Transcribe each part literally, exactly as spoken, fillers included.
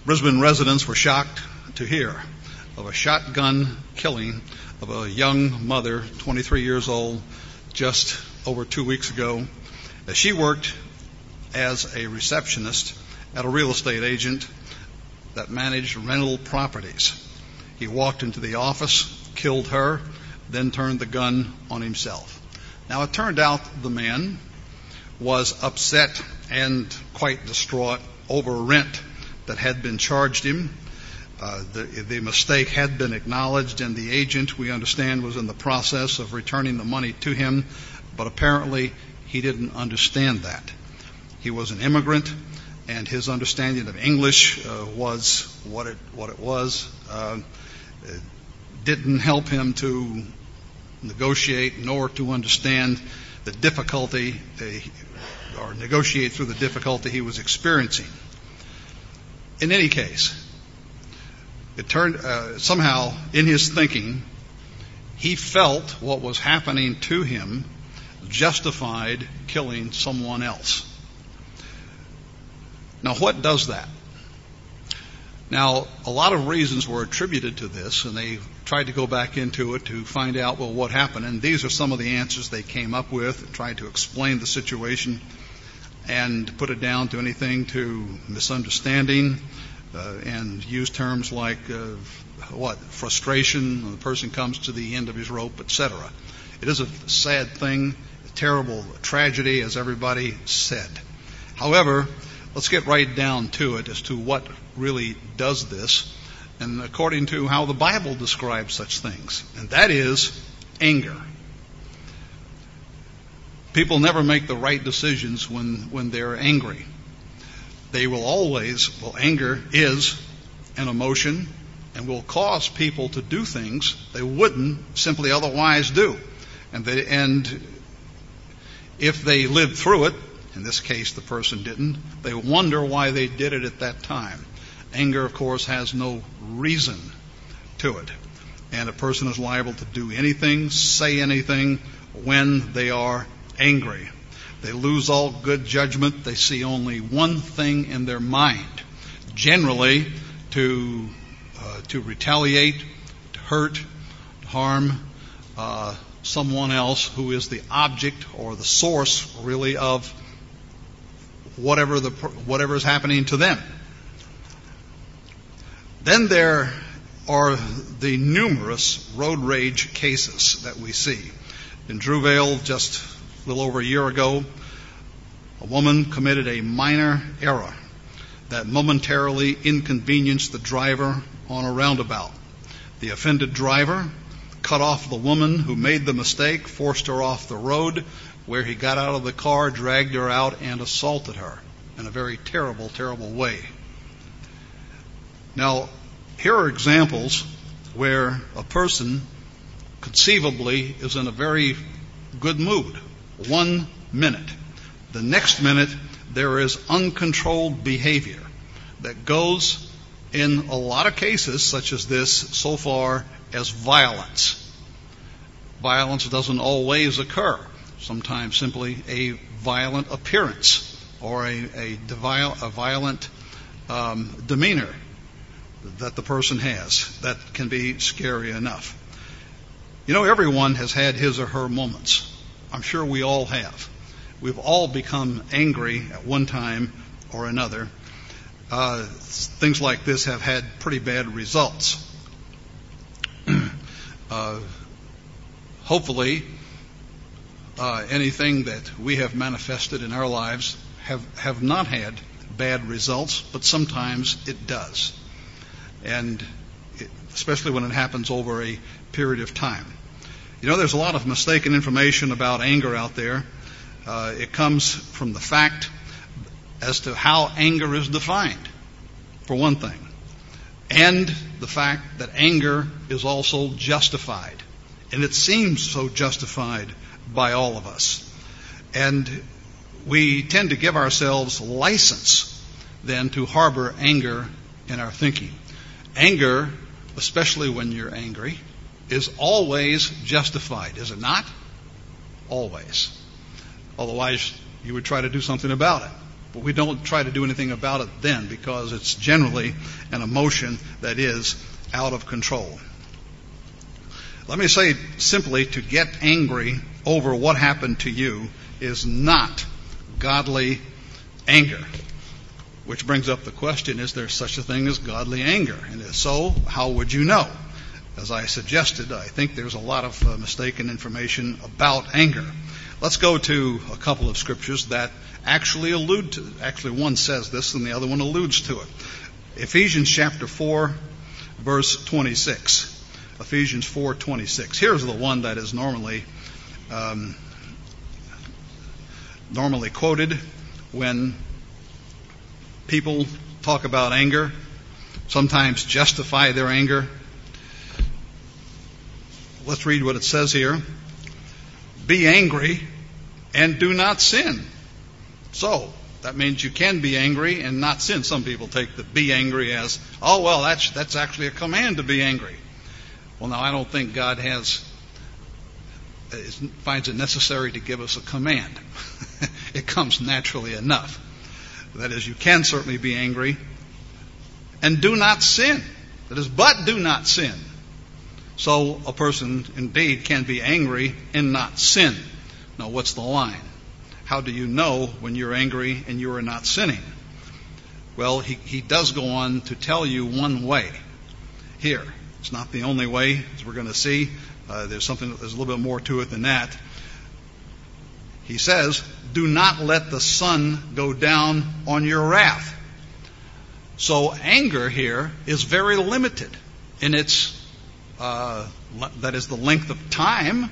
Brisbane residents were shocked to hear of a shotgun killing of a young mother, twenty-three years old, just over two weeks ago. As she worked as a receptionist at a real estate agent that managed rental properties. He walked into the office, killed her, then turned the gun on himself. Now, it turned out the man was upset and quite distraught over rent that had been charged him. Uh, the, the mistake had been acknowledged, and the agent, we understand, was in the process of returning the money to him, but apparently he didn't understand that. He was an immigrant, and his understanding of English uh, was what it what it was. Uh, it didn't help him to negotiate nor to understand the difficulty uh, or negotiate through the difficulty he was experiencing. In any case, it turned uh, somehow in his thinking, he felt what was happening to him justified killing someone else. Now, what does that? Now, a lot of reasons were attributed to this, and they tried to go back into it to find out, well, what happened. And these are some of the answers they came up with, and tried to explain the situation and put it down to anything to misunderstanding, uh, and use terms like, uh, what, frustration, when the person comes to the end of his rope, et cetera. It is a sad thing, a terrible tragedy, as everybody said. However, let's get right down to it as to what really does this, and according to how the Bible describes such things, and that is anger. People never make the right decisions when, when they're angry. They will always, well, anger is an emotion and will cause people to do things they wouldn't simply otherwise do. And they, and if they lived through it, in this case the person didn't, they wonder why they did it at that time. Anger, of course, has no reason to it. And a person is liable to do anything, say anything when they are angry. They lose all good judgment. They see only one thing in their mind, generally to uh, to retaliate, to hurt, to harm uh, someone else who is the object or the source, really, of whatever the whatever is happening to them. Then there are the numerous road rage cases that we see. In Drewvale, just a little over a year ago, a woman committed a minor error that momentarily inconvenienced the driver on a roundabout. The offended driver cut off the woman who made the mistake, forced her off the road, where he got out of the car, dragged her out, and assaulted her in a very terrible, terrible way. Now, here are examples where a person conceivably is in a very good mood. One minute. The next minute, there is uncontrolled behavior that goes, in a lot of cases such as this, so far as violence. Violence doesn't always occur. Sometimes simply a violent appearance or a, a, devil, a violent um, demeanor that the person has. That can be scary enough. You know, everyone has had his or her moments. I'm sure we all have. We've all become angry at one time or another. Uh, things like this have had pretty bad results. uh, hopefully, uh, anything that we have manifested in our lives have, have not had bad results, but sometimes it does. And it, especially when it happens over a period of time. You know, there's a lot of mistaken information about anger out there. Uh, it comes from the fact as to how anger is defined, for one thing, and the fact that anger is also justified. And it seems so justified by all of us. And we tend to give ourselves license then to harbor anger in our thinking. Anger, especially when you're angry, is always justified, is it not? Always. Otherwise, you would try to do something about it. but we don't try to do anything about it then, because it's generally an emotion that is out of control. Let me say simply, to get angry over what happened to you is not godly anger. Which brings up the question, is there such a thing as godly anger? And if so, how would you know? As I suggested, I think there's a lot of uh, mistaken information about anger. Let's go to a couple of scriptures that actually allude to, actually one says this and the other one alludes to it. Ephesians chapter four, verse twenty-six. Ephesians four twenty-six. Here's the one that is normally um, normally quoted when people talk about anger, sometimes justify their anger. Let's read what it says here. Be angry and do not sin. So, that means you can be angry and not sin. Some people take the be angry as, oh, well, that's that's actually a command to be angry. Well, now, I don't think God has finds it necessary to give us a command. It comes naturally enough. That is, you can certainly be angry and do not sin. That is, but do not sin. So a person indeed can be angry and not sin. Now, what's the line? How do you know when you're angry and you are not sinning? Well, he, he does go on to tell you one way here. It's not the only way, as we're going to see. Uh, there's something, there's a little bit more to it than that. He says, do not let the sun go down on your wrath. So anger here is very limited in its, uh, that is the length of time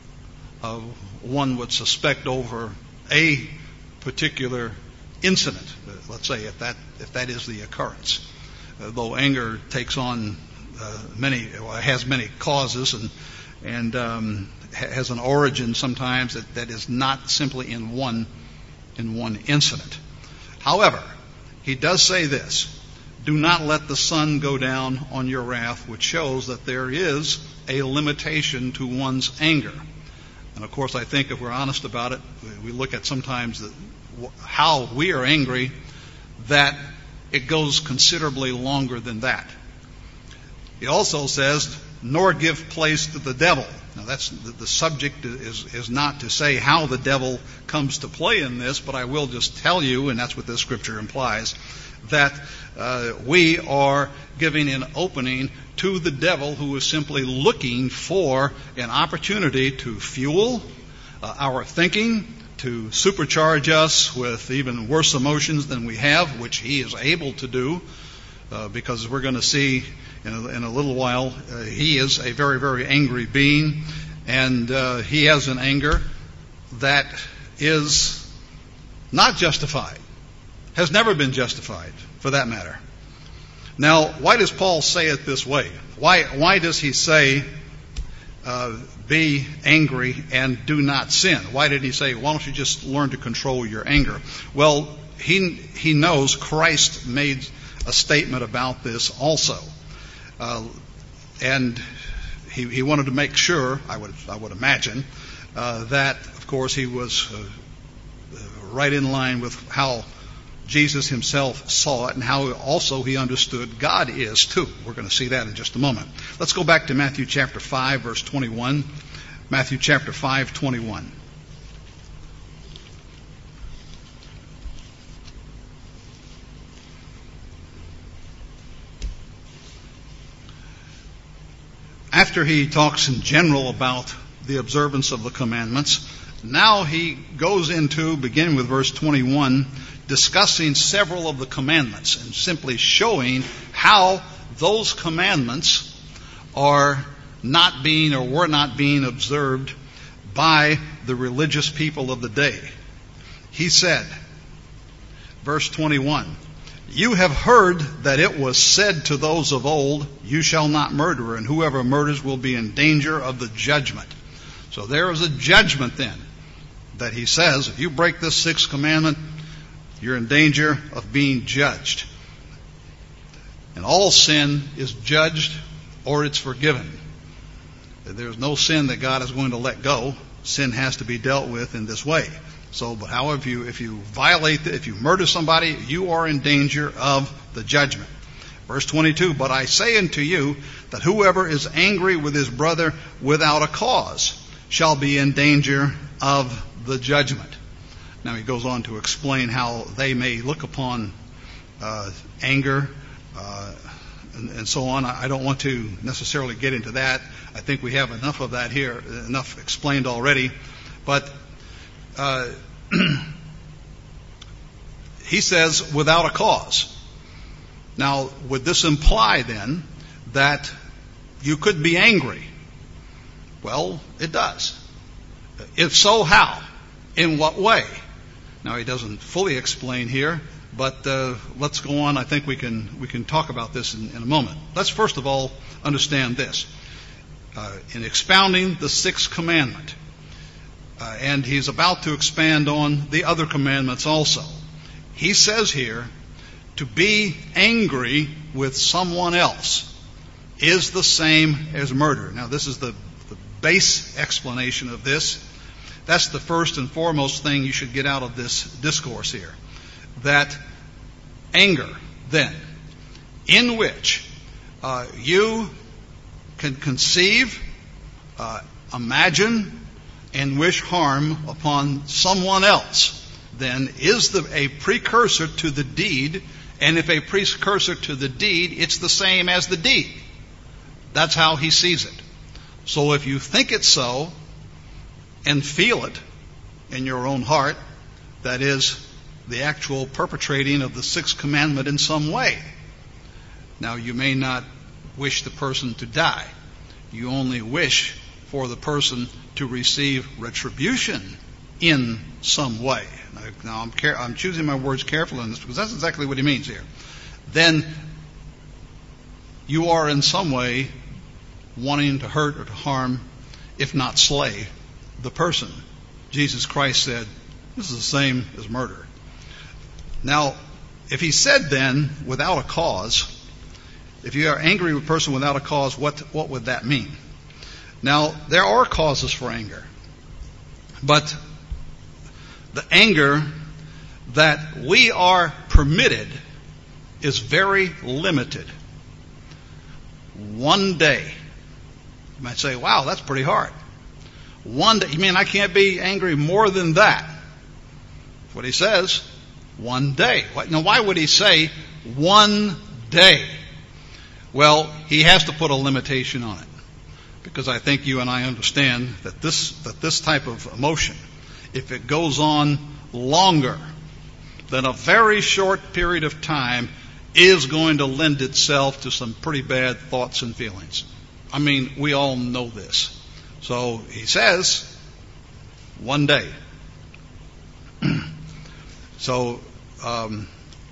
uh, one would suspect over a particular incident. Uh, let's say if that if that is the occurrence. Uh, though anger takes on uh, many, well, has many causes and and um, has an origin sometimes that, that is not simply in one in one incident. However, he does say this: do not let the sun go down on your wrath, which shows that there is a limitation to one's anger. And of course, I think if we're honest about it, we look at sometimes the, how we are angry, that it goes considerably longer than that. He also says, nor give place to the devil. Now, that's the, the subject is, is not to say how the devil comes to play in this, but I will just tell you, and that's what this scripture implies, that uh, we are giving an opening to the devil, who is simply looking for an opportunity to fuel uh, our thinking, to supercharge us with even worse emotions than we have, which he is able to do, uh, because we're going to see in a, in a little while, uh, he is a very, very angry being, and uh, he has an anger that is not justified, has never been justified, for that matter. Now, why does Paul say it this way? Why, why does he say, uh, be angry and do not sin? Why did he say, why don't you just learn to control your anger? Well, he, he knows Christ made a statement about this also. Uh, and he, he wanted to make sure, I would, I would imagine, uh, that, of course, he was uh, right in line with how Jesus himself saw it and how also he understood God is too. We're going to see that in just a moment. Let's go back to Matthew chapter five, verse twenty-one. Matthew chapter five, twenty-one. After he talks in general about the observance of the commandments, now he goes into, beginning with verse twenty-one, discussing several of the commandments and simply showing how those commandments are not being or were not being observed by the religious people of the day. He said, verse twenty-one, you have heard that it was said to those of old, you shall not murder, and whoever murders will be in danger of the judgment. So there is a judgment then that he says, if you break this sixth commandment, you're in danger of being judged. And all sin is judged or it's forgiven. There's no sin that God is going to let go. Sin has to be dealt with in this way. So, but however, if you, if you violate, the, if you murder somebody, you are in danger of the judgment. Verse twenty-two, but I say unto you that whoever is angry with his brother without a cause shall be in danger of the judgment. Now he goes on to explain how they may look upon uh, anger uh, and, and so on. I don't want to necessarily get into that. I think we have enough of that here, enough explained already. But uh, he says without a cause. Now, would this imply then that you could be angry? Well, it does. If so, how? In what way? Now, he doesn't fully explain here, but uh, let's go on. I think we can we can talk about this in, in a moment. Let's first of all understand this. Uh, in expounding the sixth commandment, uh, and he's about to expand on the other commandments also, he says here, to be angry with someone else is the same as murder. Now, this is the, the base explanation of this. That's the first and foremost thing you should get out of this discourse here. That anger, then, in which uh, you can conceive, uh, imagine, and wish harm upon someone else, then is the, a precursor to the deed. And if a precursor to the deed, it's the same as the deed. That's how he sees it. So if you think it so and feel it in your own heart, that is the actual perpetrating of the sixth commandment in some way. Now, you may not wish the person to die. You only wish for the person to receive retribution in some way. Now, I'm, care- I'm choosing my words carefully on this because that's exactly what he means here. Then you are in some way wanting to hurt or to harm, if not slay, the person. Jesus Christ said, this is the same as murder. Now, if he said then, without a cause, if you are angry with a person without a cause, what, what would that mean? Now, there are causes for anger. But the anger that we are permitted is very limited. One day. You might say, wow, that's pretty hard. One day. You mean I can't be angry more than that? That's what he says. One day. Now, why would he say one day? Well, he has to put a limitation on it. Because I think you and I understand that this, that this type of emotion, if it goes on longer than a very short period of time, is going to lend itself to some pretty bad thoughts and feelings. I mean, we all know this. So he says, one day. So um,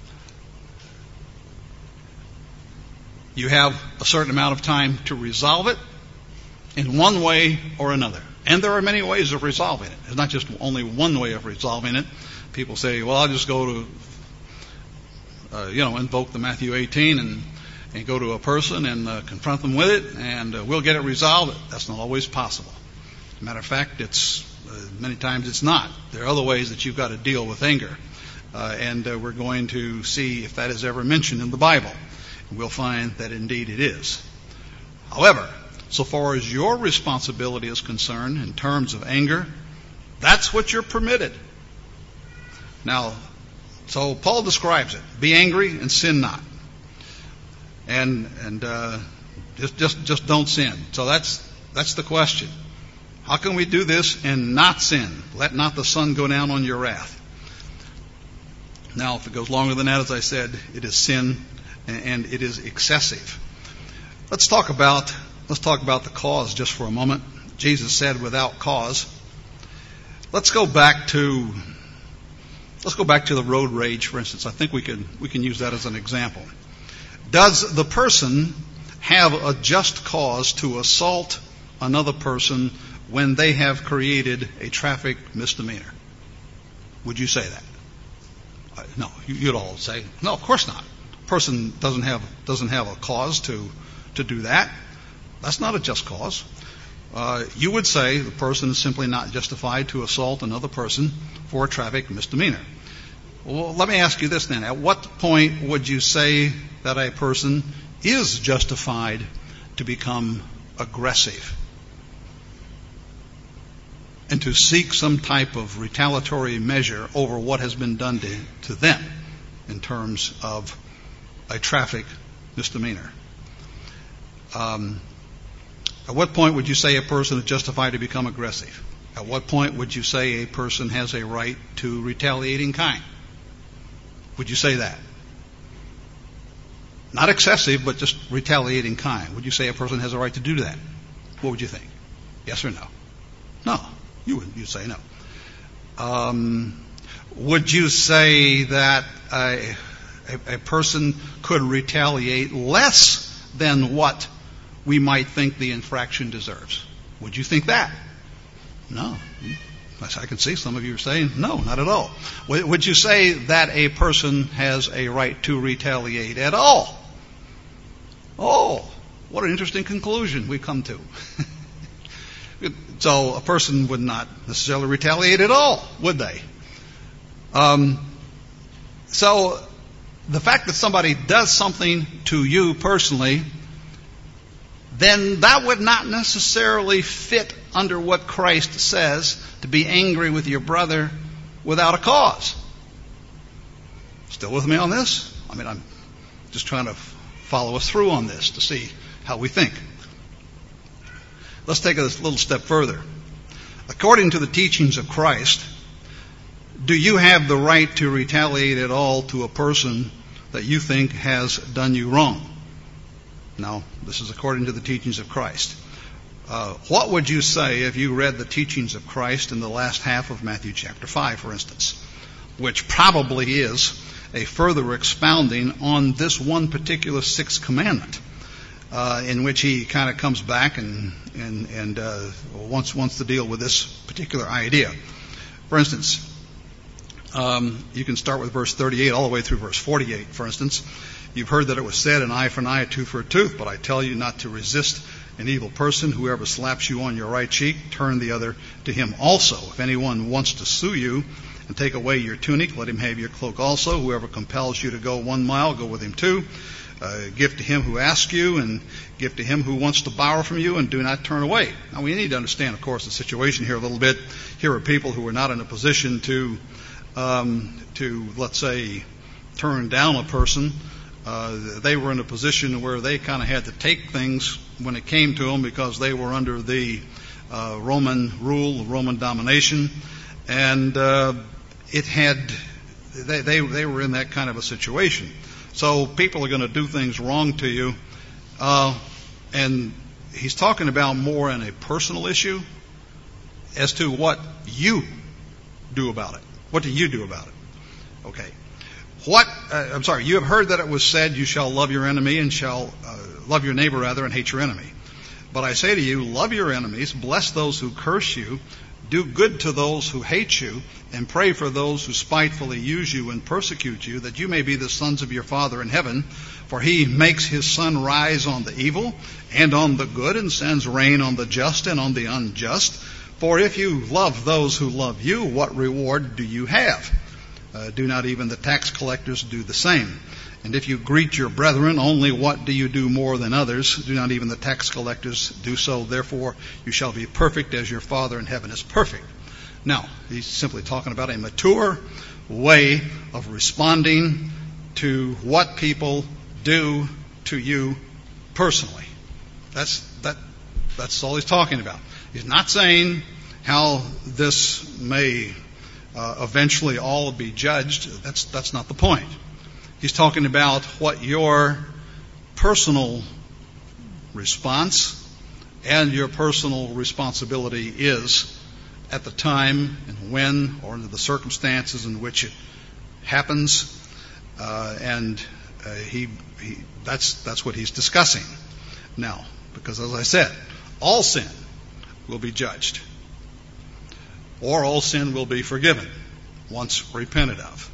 you have a certain amount of time to resolve it in one way or another. And there are many ways of resolving it. It's not just only one way of resolving it. People say, well, I'll just go to, uh, you know, invoke the Matthew eighteen and, and go to a person and uh, confront them with it, and uh, we'll get it resolved. That's not always possible. As a matter of fact, it's uh, many times it's not. There are other ways that you've got to deal with anger. Uh, and uh, we're going to see if that is ever mentioned in the Bible. And we'll find that indeed it is. However, so far as your responsibility is concerned in terms of anger, that's what you're permitted. Now, so Paul describes it. Be angry and sin not. And and uh, just just just don't sin. So that's that's the question. How can we do this and not sin? Let not the sun go down on your wrath. Now, if it goes longer than that, as I said, it is sin and it is excessive. Let's talk about let's talk about the cause just for a moment. Jesus said without cause. Let's go back to let's go back to the road rage, for instance. I think we can we can use that as an example. Does the person have a just cause to assault another person when they have created a traffic misdemeanor? Would you say that? Uh, no, you'd all say, no, of course not. A person doesn't have doesn't have a cause to to do that. That's not a just cause. uh, you would say the person is simply not justified to assault another person for a traffic misdemeanor. Well, let me ask you this then. At what point would you say that a person is justified to become aggressive and to seek some type of retaliatory measure over what has been done to, to them in terms of a traffic misdemeanor? Um, at what point would you say a person is justified to become aggressive? At what point would you say a person has a right to retaliate in kind? Would you say that? Not excessive, but just retaliate in kind. Would you say a person has a right to do that? What would you think? Yes or no? No. You would. You'd say no. Um, would you say that a, a, a person could retaliate less than what we might think the infraction deserves? Would you think that? No. I can see some of you are saying, no, not at all. Would you say that a person has a right to retaliate at all? Oh, what an interesting conclusion we come to. So a person would not necessarily retaliate at all, would they? Um, so the fact that somebody does something to you personally, then that would not necessarily fit under what Christ says, to be angry with your brother without a cause. Still with me on this? I mean, I'm just trying to follow us through on this to see how we think. Let's take a little step further. According to the teachings of Christ, do you have the right to retaliate at all to a person that you think has done you wrong? No, this is according to the teachings of Christ. Uh, what would you say if you read the teachings of Christ in the last half of Matthew chapter five, for instance, which probably is a further expounding on this one particular sixth commandment, uh, in which he kind of comes back and and, and uh, wants wants to deal with this particular idea. For instance, um, you can start with verse thirty-eight all the way through verse forty-eight. For instance, you've heard that it was said, an eye for an eye, a tooth for a tooth, but I tell you not to resist an evil person. Whoever slaps you on your right cheek, turn the other to him also. If anyone wants to sue you and take away your tunic, let him have your cloak also. Whoever compels you to go one mile, go with him two. Uh, give to him who asks you, and give to him who wants to borrow from you, and do not turn away. Now, we need to understand, of course, the situation here a little bit. Here are people who are not in a position to, um, to let's say, turn down a person. Uh, they were in a position where they kind of had to take things when it came to them because they were under the uh, Roman rule, Roman domination, and uh, it had they, they they were in that kind of a situation. So people are going to do things wrong to you, uh, and he's talking about more in a personal issue as to what you do about it. What do you do about it? Okay. What, uh, I'm sorry, you have heard that it was said, you shall love your enemy and shall uh, love your neighbor rather and hate your enemy. But I say to you, love your enemies, bless those who curse you, do good to those who hate you, and pray for those who spitefully use you and persecute you, that you may be the sons of your Father in heaven. For he makes his sun rise on the evil and on the good, and sends rain on the just and on the unjust. For if you love those who love you, what reward do you have? Uh, do not even the tax collectors do the same? And if you greet your brethren, only what do you do more than others? Do not even the tax collectors do so? Therefore you shall be perfect as your Father in heaven is perfect. Now, he's simply talking about a mature way of responding to what people do to you personally. That's that. That's all he's talking about. He's not saying how this may Uh, eventually all be judged. That's that's not the point. He's talking about what your personal response and your personal responsibility is at the time and when or under the circumstances in which it happens. Uh, and uh, he, he that's that's what he's discussing now. Because as I said, all sin will be judged. Or all sin will be forgiven once repented of.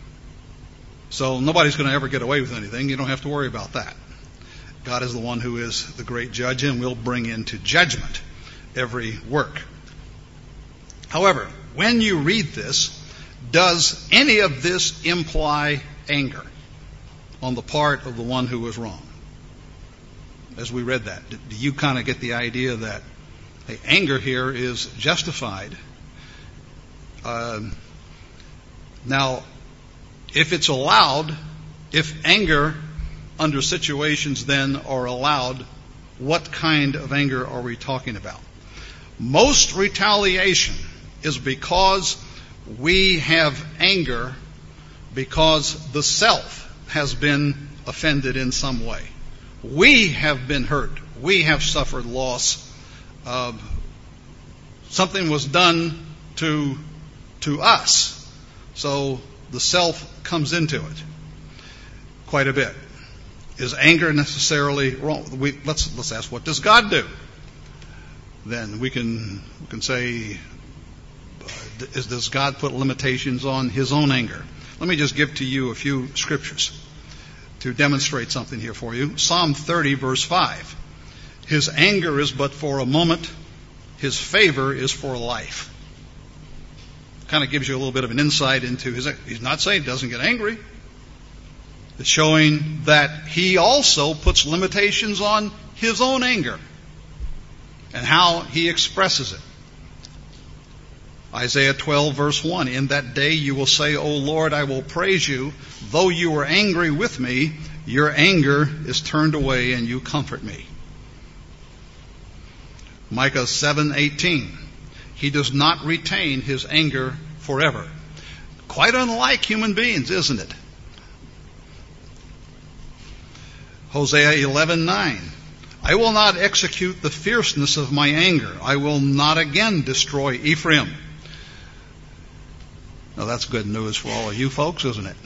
So nobody's going to ever get away with anything. You don't have to worry about that. God is the one who is the great judge and will bring into judgment every work. However, when you read this, does any of this imply anger on the part of the one who was wrong? As we read that, do you kind of get the idea that hey, anger here is justified? Uh, now, if it's allowed, if anger under situations then are allowed, what kind of anger are we talking about? Most retaliation is because we have anger because the self has been offended in some way. We have been hurt. We have suffered loss. Uh, something was done to, to us. So the self comes into it quite a bit. Is anger necessarily wrong? We, let's, let's ask, what does God do? Then we can, we can say, uh, is, does God put limitations on His own anger? Let me just give to you a few scriptures to demonstrate something here for you. Psalm thirty, verse five. His anger is but for a moment. His favor is for life. Kind of gives you a little bit of an insight into his, he's not saying he doesn't get angry. It's showing that he also puts limitations on his own anger and how he expresses it. Isaiah twelve, verse one, in that day you will say, O Lord, I will praise you. Though you were angry with me, your anger is turned away and you comfort me. Micah seven, eighteen, he does not retain his anger forever. Quite unlike human beings, isn't it? Hosea eleven, nine, I will not execute the fierceness of my anger. I will not again destroy Ephraim. Now that's good news for all of you folks, isn't it?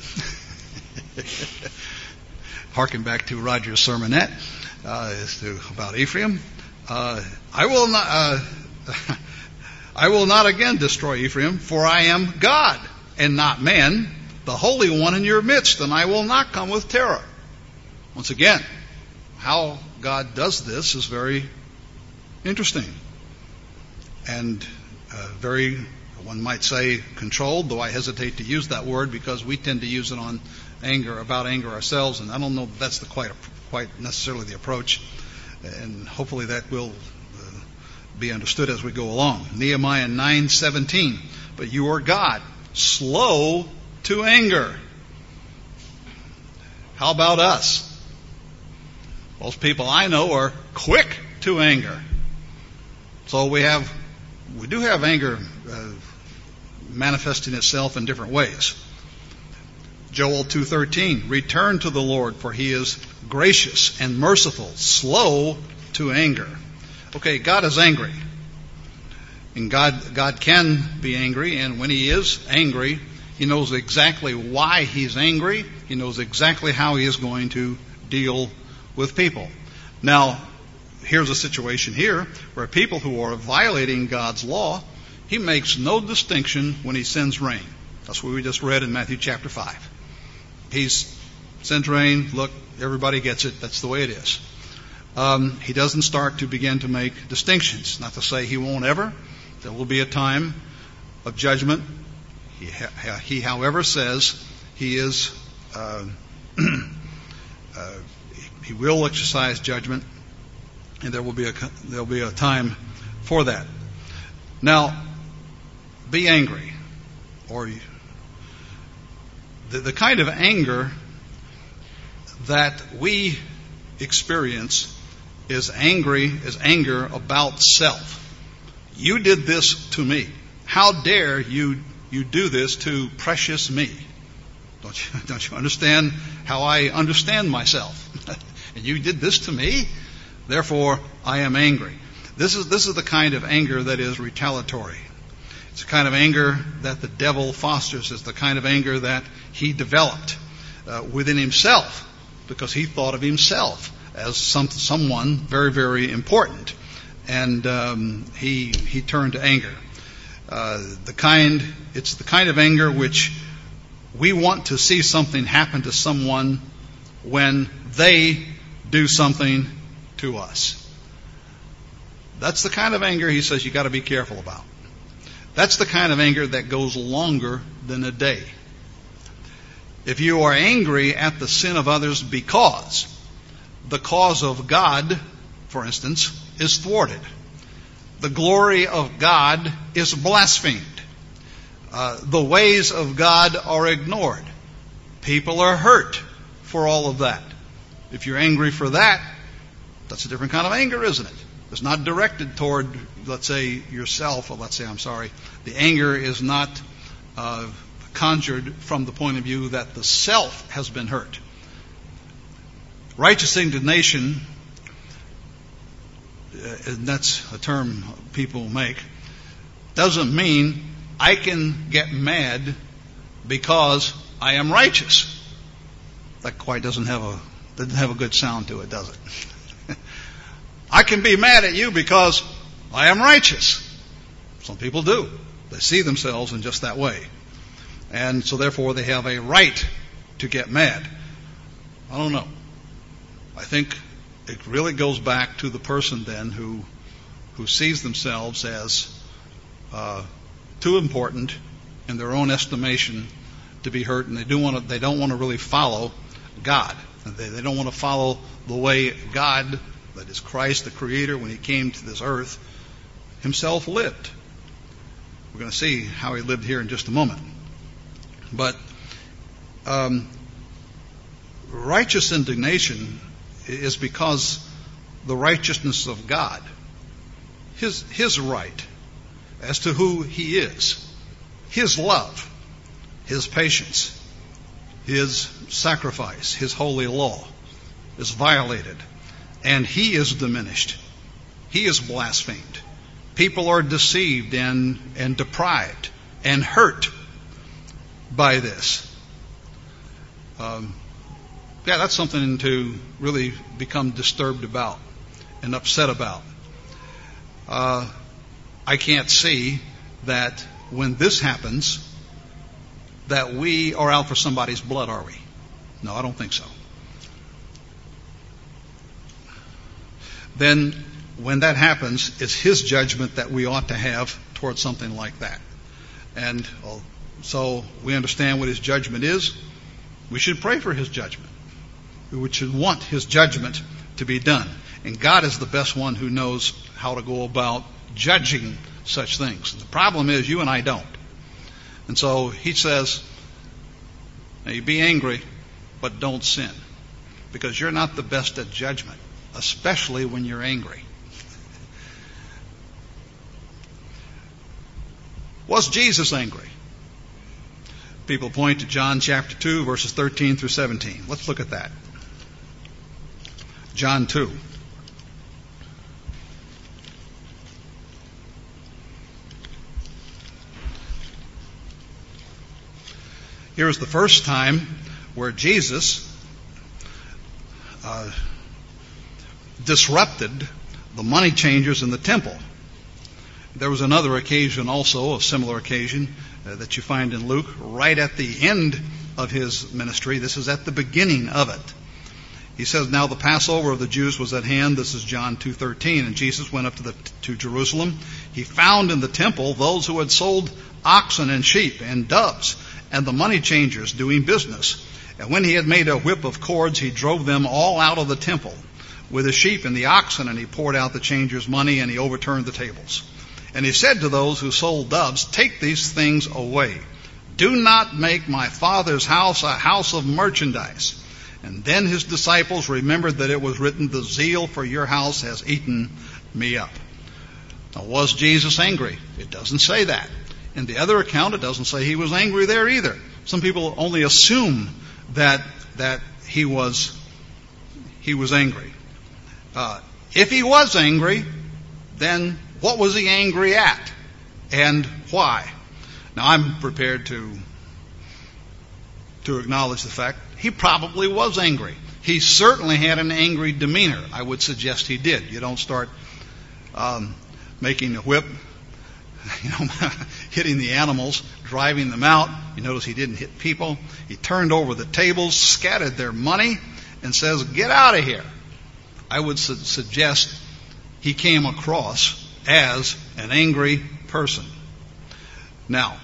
Harken back to Roger's sermonette uh, as to about Ephraim. Uh, I will not. Uh, I will not again destroy Ephraim, for I am God and not man, the Holy One in your midst, and I will not come with terror. Once again, how God does this is very interesting and uh, very, one might say, controlled, though I hesitate to use that word because we tend to use it on anger, about anger ourselves, and I don't know if that's the quite, quite necessarily the approach, and hopefully that will uh, be understood as we go along. Nehemiah nine seventeen, but you are God, slow to anger. How about us? Most people I know are quick to anger. So we have, we do have anger uh, manifesting itself in different ways. Joel two thirteen, return to the Lord, for He is gracious and merciful, slow to anger. Okay, God is angry. And God, God can be angry, and when He is angry, He knows exactly why He's angry. He knows exactly how He is going to deal with people. Now, here's a situation here where people who are violating God's law, He makes no distinction when He sends rain. That's what we just read in Matthew chapter five. He sends rain, look, everybody gets it, that's the way it is. Um, he doesn't start to begin to make distinctions. Not to say He won't ever. There will be a time of judgment. He, ha- he however, says He is... Uh, uh, He will exercise judgment, and there will be a there will be a time for that. Now, be angry, or the, the kind of anger that we experience is angry is anger about self. You did this to me. How dare you you do this to precious me? Don't you, don't you understand how I understand myself? And you did this to me, therefore I am angry. This is this is the kind of anger that is retaliatory. It's the kind of anger that the devil fosters. It's the kind of anger that he developed uh, within himself because he thought of himself as some, someone very, very important. And um, he he turned to anger. Uh, the kind it's the kind of anger which we want to see something happen to someone when they do something to us. That's the kind of anger he says you got to be careful about. That's the kind of anger that goes longer than a day. If you are angry at the sin of others because the cause of God, for instance, is thwarted, the glory of God is blasphemed, uh, the ways of God are ignored, people are hurt for all of that. If you're angry for that, that's a different kind of anger, isn't it? It's not directed toward, let's say, yourself, or let's say, I'm sorry. The anger is not uh, conjured from the point of view that the self has been hurt. Righteous indignation, uh, and that's a term people make, doesn't mean I can get mad because I am righteous. That quite doesn't have a doesn't have a good sound to it, does it? I can be mad at you because I am righteous. Some people do. They see themselves in just that way. And so therefore they have a right to get mad. I don't know. I think it really goes back to the person then who who sees themselves as uh, too important in their own estimation to be hurt, and they do want to, they don't want to really follow God. They, they don't want to follow the way God, that is Christ, the Creator, when He came to this earth, Himself lived. We're going to see how He lived here in just a moment. But um, righteous indignation is because the righteousness of God, His, His right as to who He is, His love, His patience, His sacrifice, His holy law is violated. And He is diminished. He is blasphemed. People are deceived and, and deprived and hurt by this. Um, yeah, that's something to really become disturbed about and upset about. Uh, I can't see that when this happens, that we are out for somebody's blood, are we? No, I don't think so. Then when that happens, it's His judgment that we ought to have towards something like that. And well, so we understand what His judgment is. We should pray for His judgment. We should want His judgment to be done. And God is the best one who knows how to go about judging such things. The problem is you and I don't. And so He says, now you be angry, but don't sin. Because you're not the best at judgment, especially when you're angry. Was Jesus angry? People point to John chapter two, verses thirteen through seventeen. Let's look at that. John two. Here is the first time where Jesus uh, disrupted the money changers in the temple. There was another occasion also, a similar occasion, uh, that you find in Luke, right at the end of His ministry. This is at the beginning of it. He says, now the Passover of the Jews was at hand. This is John two thirteen. And Jesus went up to, the, to Jerusalem. He found in the temple those who had sold oxen and sheep and doves, and the money changers doing business. And when he had made a whip of cords, he drove them all out of the temple with the sheep and the oxen, and he poured out the changers' money, and he overturned the tables. And he said to those who sold doves, take these things away. Do not make my Father's house a house of merchandise. And then his disciples remembered that it was written, the zeal for your house has eaten me up. Now, was Jesus angry? It doesn't say that. In the other account, it doesn't say He was angry there either. Some people only assume that that he was he was angry. Uh, if He was angry, then what was He angry at, and why? Now, I'm prepared to to acknowledge the fact He probably was angry. He certainly had an angry demeanor. I would suggest He did. You don't start um, making a whip, you know, hitting the animals, driving them out. You notice He didn't hit people. He turned over the tables, scattered their money, and says, get out of here. I would su- suggest he came across as an angry person. Now,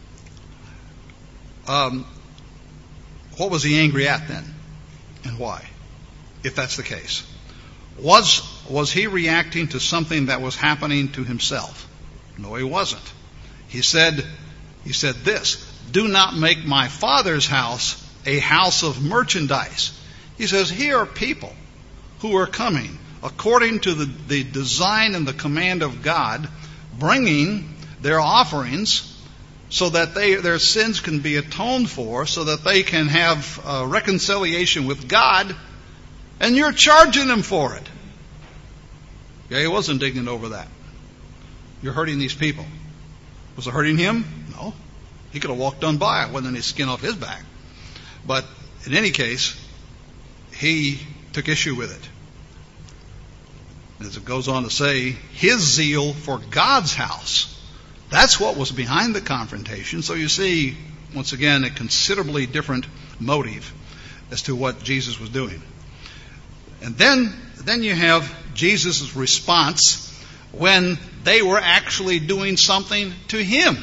um, what was he angry at then? And why? If that's the case. Was, was he reacting to something that was happening to himself? No, he wasn't. He said, he said this, do not make my Father's house a house of merchandise. He says, here are people who are coming according to the, the design and the command of God, bringing their offerings so that they, their sins can be atoned for, so that they can have uh, reconciliation with God, and you're charging them for it. Yeah, he was indignant over that. You're hurting these people. Was it hurting him? No. He could have walked on by. It wasn't any skin off his back. But in any case, he took issue with it. As it goes on to say, his zeal for God's house. That's what was behind the confrontation. So you see, once again, a considerably different motive as to what Jesus was doing. And then, then you have Jesus' response when they were actually doing something to him.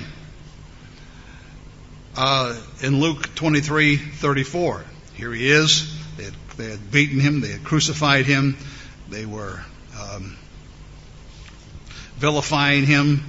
Uh, in Luke twenty-three thirty-four, here he is. They had, they had beaten him. They had crucified him. They were um, vilifying him.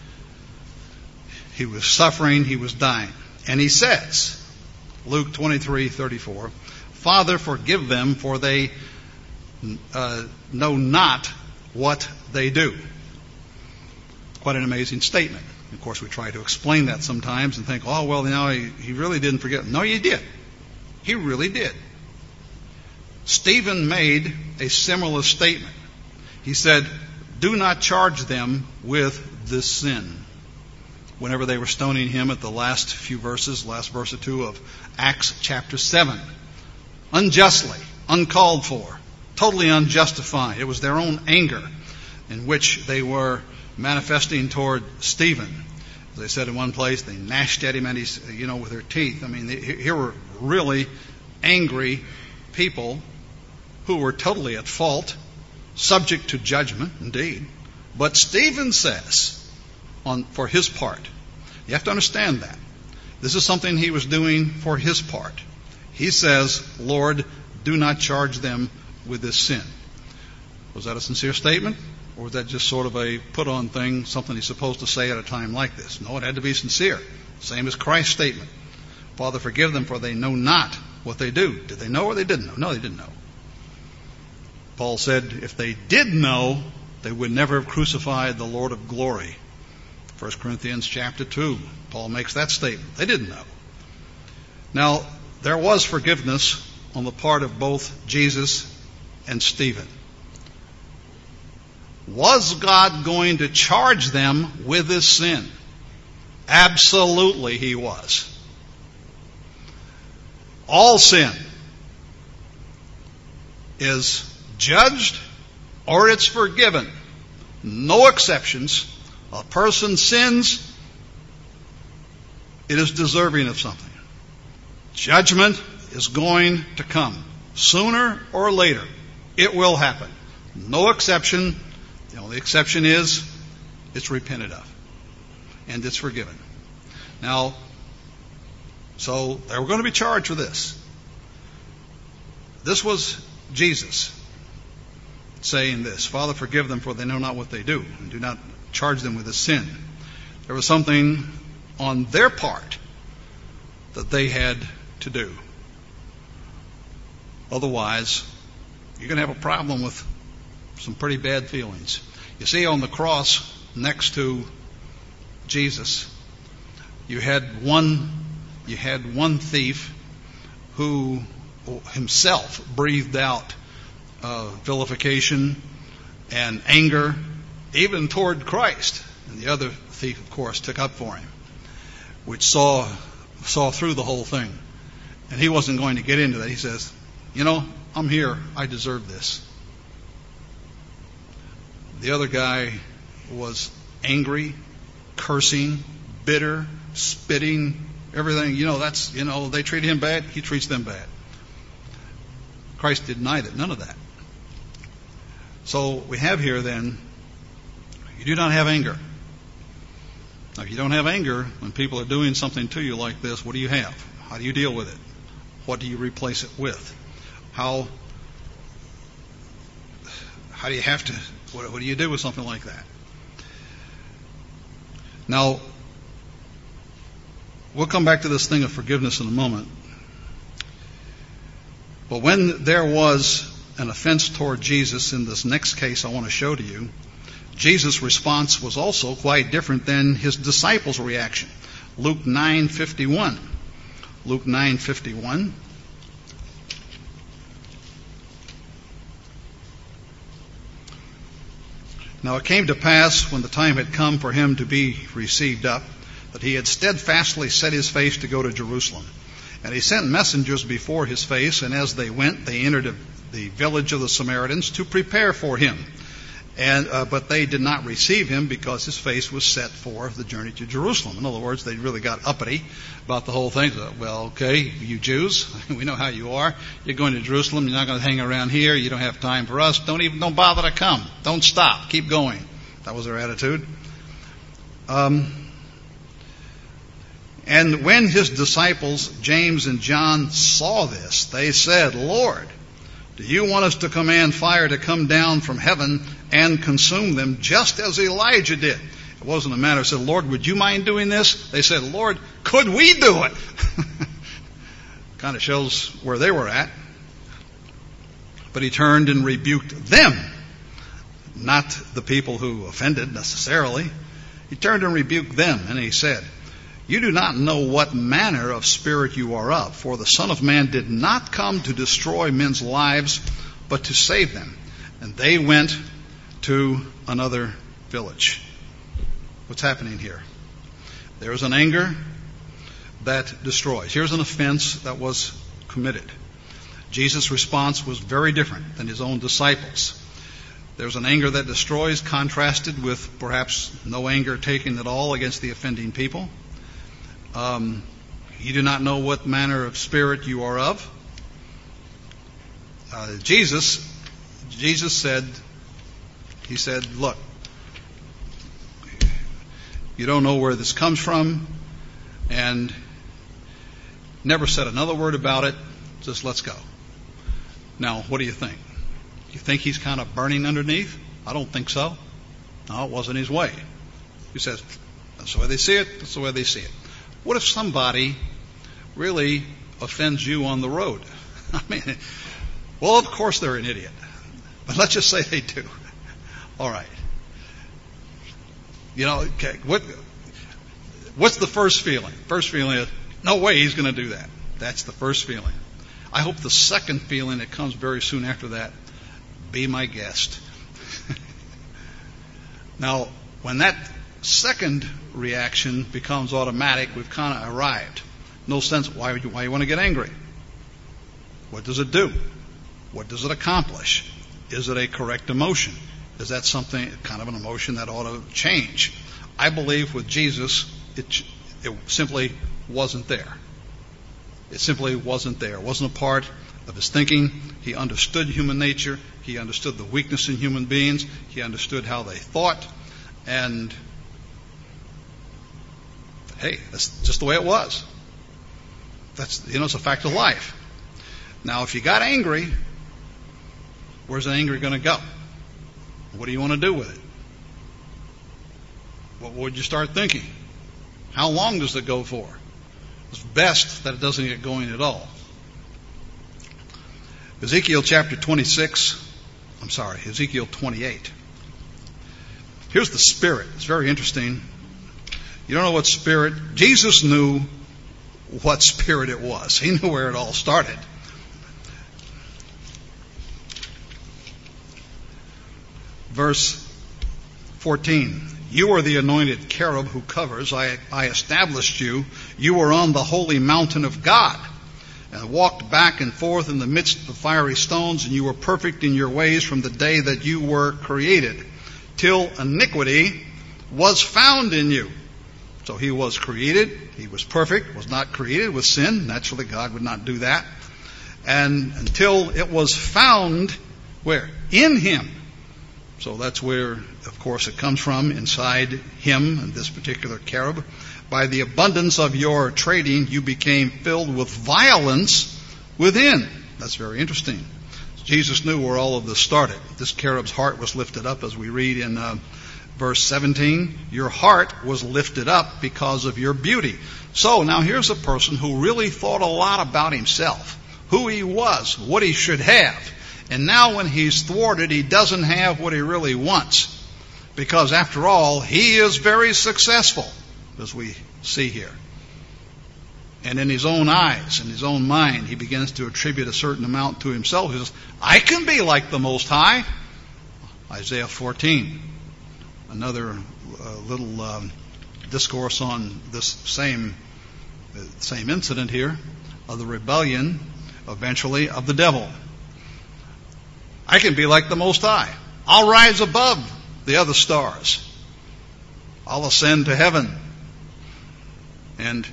He was suffering. He was dying. And he says, Luke twenty-three thirty-four, Father, forgive them, for they uh, know not what they do. Quite an amazing statement. Of course, we try to explain that sometimes and think, oh, well, now he, he really didn't forget. No, he did. He really did. Stephen made a similar statement. He said, do not charge them with this sin. Whenever they were stoning him at the last few verses, last verse or two of Acts chapter seven. Unjustly, uncalled for, totally unjustified. It was their own anger in which they were manifesting toward Stephen. As they said in one place, they gnashed at him and he's, you know, with their teeth. I mean, they, here were really angry people who were totally at fault, subject to judgment, indeed. But Stephen says, on for his part, you have to understand that. This is something he was doing for his part. He says, Lord, do not charge them with this sin. Was that a sincere statement? Or was that just sort of a put-on thing, something he's supposed to say at a time like this? No, it had to be sincere. Same as Christ's statement. Father, forgive them, for they know not what they do. Did they know or they didn't know? No, they didn't know. Paul said if they did know, they would never have crucified the Lord of glory. First Corinthians chapter two, Paul makes that statement. They didn't know. Now, there was forgiveness on the part of both Jesus and Stephen. Was God going to charge them with this sin? Absolutely he was. All sin is judged or it's forgiven. No exceptions. A person sins, it is deserving of something. Judgment is going to come. Sooner or later, it will happen. No exception. The only exception is it's repented of. And it's forgiven. Now, so they were going to be charged with this. This was Jesus saying this, Father, forgive them, for they know not what they do, and do not charge them with a sin. There was something on their part that they had to do. Otherwise, you're going to have a problem with some pretty bad feelings. You see, on the cross next to Jesus, you had one you had one thief who himself breathed out uh, vilification and anger, even toward Christ. And the other thief, of course, took up for him, which saw saw through the whole thing. And he wasn't going to get into that. He says, you know, I'm here. I deserve this. The other guy was angry, cursing, bitter, spitting, everything. You know, that's, you know, they treat him bad, he treats them bad. Christ did neither, none of that. So we have here then, you do not have anger. Now, if you don't have anger, when people are doing something to you like this, what do you have? How do you deal with it? What do you replace it with? How how do you have to, what, what do you do with something like that? Now, we'll come back to this thing of forgiveness in a moment. But when there was an offense toward Jesus in this next case I want to show to you, Jesus' response was also quite different than his disciples' reaction. Luke nine fifty-one. Luke nine fifty-one. Now it came to pass, when the time had come for him to be received up, that he had steadfastly set his face to go to Jerusalem. And he sent messengers before his face, and as they went, they entered the village of the Samaritans to prepare for him. And uh, but they did not receive him, because his face was set for the journey to Jerusalem. In other words, they really got uppity about the whole thing. So, well, okay, you Jews, we know how you are. You're going to Jerusalem. You're not going to hang around here. You don't have time for us. Don't even don't bother to come. Don't stop. Keep going. That was their attitude. Um, and when his disciples James and John saw this, they said, "Lord, do you want us to command fire to come down from heaven and consume them, just as Elijah did?" It wasn't a matter of saying, "Lord, would you mind doing this?" They said, "Lord, could we do it?" Kind of shows where they were at. But he turned and rebuked them, not the people who offended necessarily. He turned and rebuked them, and he said, "You do not know what manner of spirit you are of, for the Son of Man did not come to destroy men's lives, but to save them." And they went to another village. What's happening here? There's an anger that destroys. Here's an offense that was committed. Jesus' response was very different than his own disciples. There's an anger that destroys, contrasted with perhaps no anger taken at all against the offending people. Um, you do not know what manner of spirit you are of. Uh, Jesus, Jesus said, he said, "Look, you don't know where this comes from," and never said another word about it. Just let's go. Now, what do you think? You think he's kind of burning underneath? I don't think so. No, it wasn't his way. He says, that's the way they see it. That's the way they see it. What if somebody really offends you on the road? I mean, well, of course they're an idiot. But let's just say they do. All right. You know, okay, what, what's the first feeling? First feeling is, no way he's going to do that. That's the first feeling. I hope the second feeling that comes very soon after that, be my guest. Now, when that second reaction becomes automatic, we've kind of arrived. No sense, why would you, why you want to get angry? What does it do? What does it accomplish? Is it a correct emotion? Is that something, kind of an emotion that ought to change? I believe with Jesus, it, it simply wasn't there. It simply wasn't there. It wasn't a part of his thinking. He understood human nature. He understood the weakness in human beings. He understood how they thought. And hey, that's just the way it was. That's, you know, it's a fact of life. Now, if you got angry, where's the anger going to go? What do you want to do with it? What would you start thinking? How long does it go for? It's best that it doesn't get going at all. Ezekiel chapter twenty-six, I'm sorry, Ezekiel twenty-eight. Here's the spirit. It's very interesting. You don't know what spirit. Jesus knew what spirit it was. He knew where it all started. Verse fourteen. You are the anointed cherub who covers. I, I established you. You were on the holy mountain of God, and walked back and forth in the midst of fiery stones, and you were perfect in your ways from the day that you were created, till iniquity was found in you. So he was created. He was perfect, was not created with sin. Naturally, God would not do that. And until it was found, where? In him. So that's where, of course, it comes from, inside him, and this particular cherub. By the abundance of your trading, you became filled with violence within. That's very interesting. Jesus knew where all of this started. This cherub's heart was lifted up, as we read in uh, verse seventeen. Your heart was lifted up because of your beauty. So now here's a person who really thought a lot about himself, who he was, what he should have. And now when he's thwarted, he doesn't have what he really wants. Because after all, he is very successful, as we see here. And in his own eyes, in his own mind, he begins to attribute a certain amount to himself. He says, I can be like the Most High. Isaiah fourteen. Another uh, little um, discourse on this same, uh, same incident here of the rebellion, eventually, of the devil. I can be like the Most High. I'll rise above the other stars. I'll ascend to heaven. And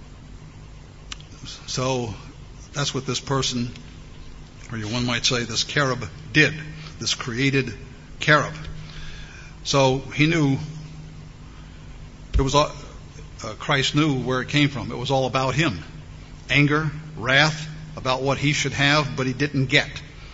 so that's what this person, or one might say this cherub, did. This created cherub. So he knew, it was all, uh, Christ knew where it came from. It was all about him. Anger, wrath, about what he should have, but he didn't get.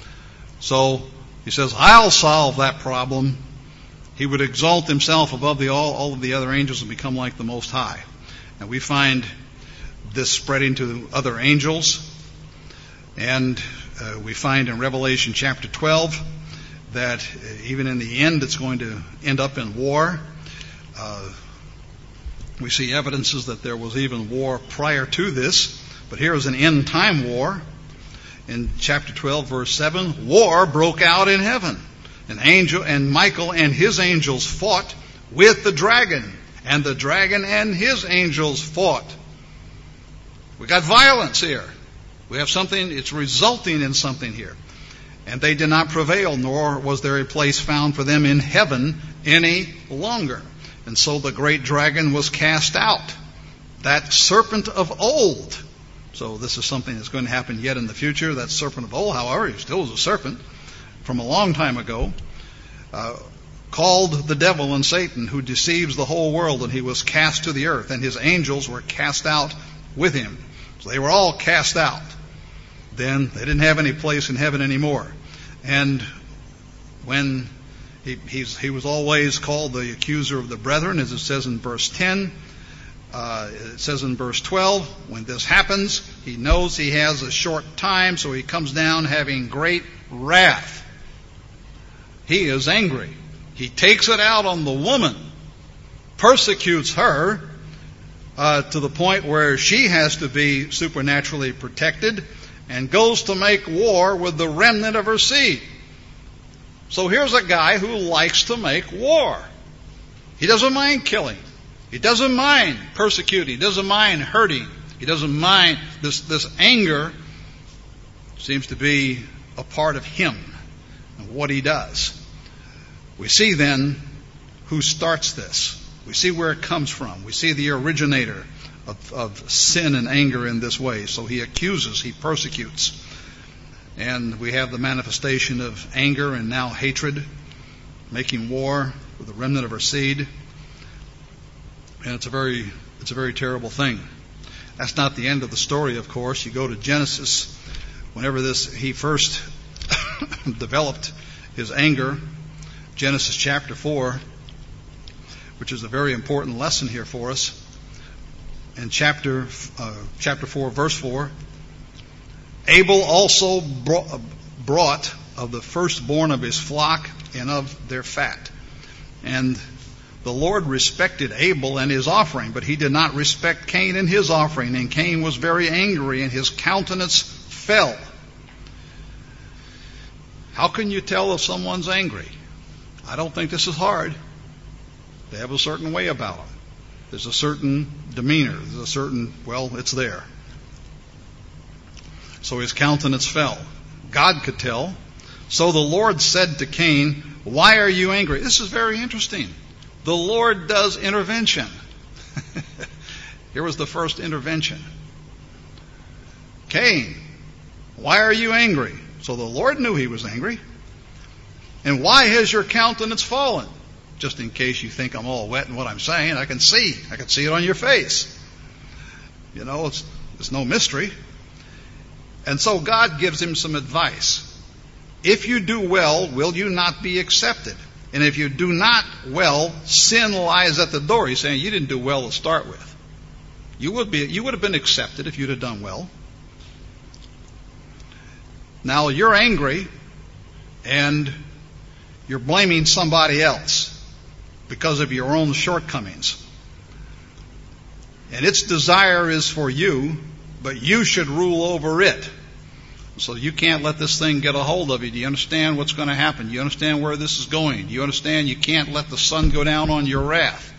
So he says, I'll solve that problem. He would exalt himself above the, all, all of the other angels and become like the Most High. And we find this spreading to other angels. And uh, we find in Revelation chapter twelve that even in the end it's going to end up in war. Uh, we see evidences that there was even war prior to this. But here is an end time war. In chapter twelve, verse seven, war broke out in heaven. An angel and Michael and his angels fought with the dragon. And the dragon and his angels fought. We got violence here. We have something, it's resulting in something here. And they did not prevail, nor was there a place found for them in heaven any longer. And so the great dragon was cast out. That serpent of old. So this is something that's going to happen yet in the future. That serpent of old, however, he still was a serpent from a long time ago, uh, called the devil and Satan, who deceives the whole world, and he was cast to the earth, and his angels were cast out with him. So they were all cast out. Then they didn't have any place in heaven anymore. And when he, he's, he was always called the accuser of the brethren, as it says in verse ten, Uh, it says in verse twelve, when this happens, he knows he has a short time, so he comes down having great wrath. He is angry. He takes it out on the woman, persecutes her uh, to the point where she has to be supernaturally protected, and goes to make war with the remnant of her seed. So here's a guy who likes to make war. He doesn't mind killing. He doesn't mind persecuting. He doesn't mind hurting. He doesn't mind this, this anger seems to be a part of him and what he does. We see then who starts this. We see where it comes from. We see the originator of, of sin and anger in this way. So he accuses, he persecutes. And we have the manifestation of anger and now hatred, making war with the remnant of her seed. And it's a very, it's a very terrible thing. That's not the end of the story, of course. You go to Genesis. Whenever this, he first developed his anger, Genesis chapter four, which is a very important lesson here for us. In chapter, uh, chapter four, verse four, Abel also brought of the firstborn of his flock and of their fat. And the Lord respected Abel and his offering, but he did not respect Cain and his offering. And Cain was very angry, and his countenance fell. How can you tell if someone's angry? I don't think this is hard. They have a certain way about them. There's a certain demeanor. There's a certain, well, it's there. So his countenance fell. God could tell. So the Lord said to Cain, "Why are you angry?" This is very interesting. The Lord does intervention. Here was the first intervention. Cain, why are you angry? So the Lord knew he was angry. And why has your countenance fallen? Just in case you think I'm all wet in what I'm saying, I can see. I can see it on your face. You know, it's, it's no mystery. And so God gives him some advice. If you do well, will you not be accepted? And if you do not well, sin lies at the door. He's saying you didn't do well to start with. You would be, you would have been accepted if you'd have done well. Now you're angry and you're blaming somebody else because of your own shortcomings. And its desire is for you, but you should rule over it. So you can't let this thing get a hold of you. Do you understand what's going to happen? Do you understand where this is going? Do you understand you can't let the sun go down on your wrath?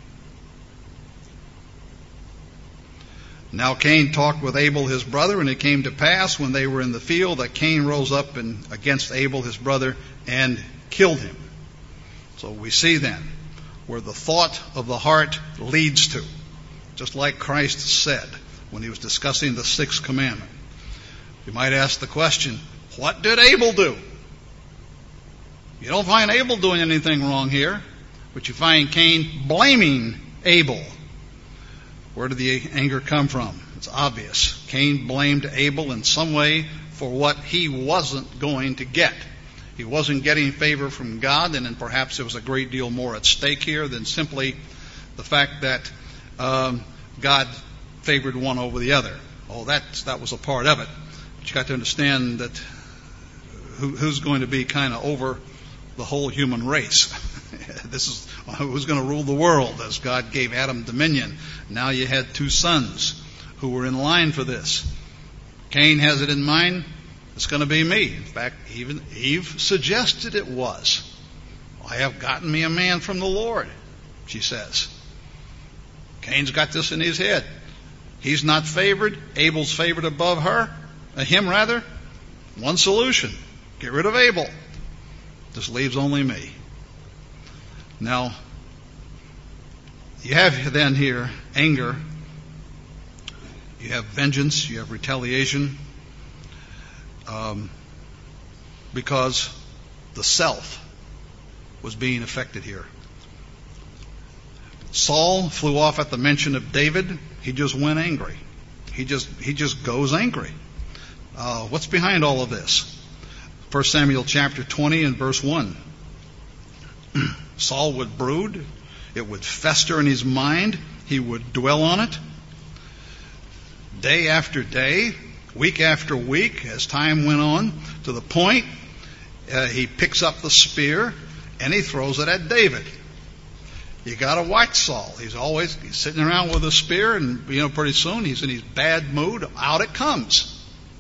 Now Cain talked with Abel his brother, and it came to pass when they were in the field that Cain rose up and against Abel his brother and killed him. So we see then where the thought of the heart leads to. Just like Christ said when he was discussing the sixth commandment. You might ask the question, what did Abel do? You don't find Abel doing anything wrong here, but you find Cain blaming Abel. Where did the anger come from? It's obvious. Cain blamed Abel in some way for what he wasn't going to get. He wasn't getting favor from God, and then perhaps there was a great deal more at stake here than simply the fact that um, God favored one over the other. Oh, that that was a part of it. But you got to understand that who, who's going to be kind of over the whole human race. This is who's going to rule the world, as God gave Adam dominion. Now you had two sons who were in line for this. Cain has it in mind. It's going to be me. In fact, even Eve suggested it was. I have gotten me a man from the Lord, she says. Cain's got this in his head. He's not favored. Abel's favored above her. Uh, him, rather. One solution. Get rid of Abel. This leaves only me. Now, you have then here anger. You have vengeance. You have retaliation. Um, because the self was being affected here. Saul flew off at the mention of David. He just went angry. He just he just goes angry. Uh, what's behind all of this? First Samuel chapter twenty and verse one. Saul would brood. It would fester in his mind. He would dwell on it. Day after day, week after week, as time went on, to the point uh, he picks up the spear and he throws it at David. You got to watch Saul. He's always he's sitting around with a spear, and you know pretty soon he's in his bad mood. Out it comes.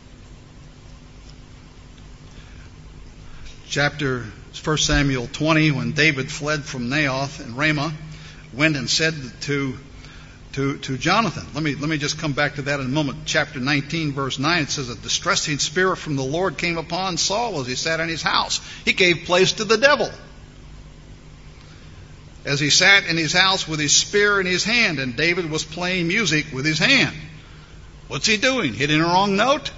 Chapter First Samuel twenty, when David fled from Naioth and Ramah, went and said to to to Jonathan. Let me let me just come back to that in a moment. Chapter nineteen, verse nine, it says, a distressing spirit from the Lord came upon Saul as he sat in his house. He gave place to the devil. As he sat in his house with his spear in his hand, and David was playing music with his hand. What's he doing? Hitting a wrong note?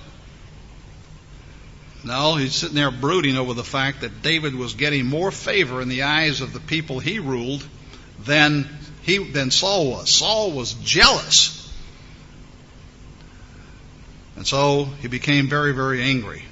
No, he's sitting there brooding over the fact that David was getting more favor in the eyes of the people he ruled than he than Saul was. Saul was jealous. And so he became very, very angry.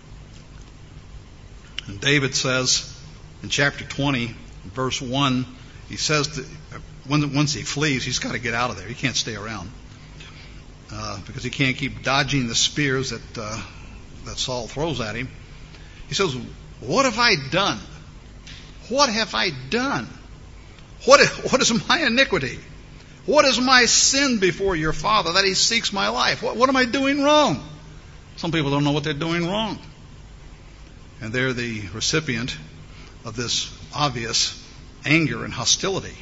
And David says in chapter twenty, verse one, he says that once he flees, he's got to get out of there. He can't stay around uh, because he can't keep dodging the spears that uh, that Saul throws at him. He says, what have I done? What have I done? What is, what is my iniquity? What is my sin before your Father that he seeks my life? What, what am I doing wrong? Some people don't know what they're doing wrong. And they're the recipient of this obvious anger and hostility.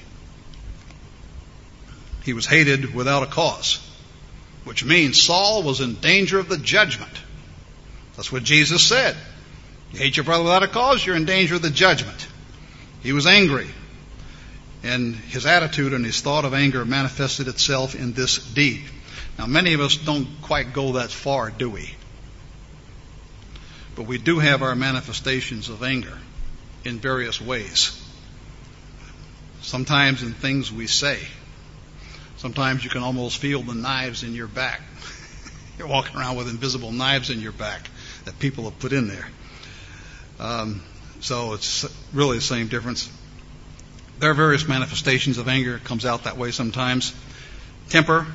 He was hated without a cause, which means Saul was in danger of the judgment. That's what Jesus said. You hate your brother without a cause, you're in danger of the judgment. He was angry. And his attitude and his thought of anger manifested itself in this deed. Now, many of us don't quite go that far, do we? But we do have our manifestations of anger. in various ways. Sometimes in things we say. Sometimes you can almost feel the knives in your back. You're walking around with invisible knives in your back that people have put in there. Um, so it's really the same difference. There are various manifestations of anger. It comes out that way sometimes. Temper.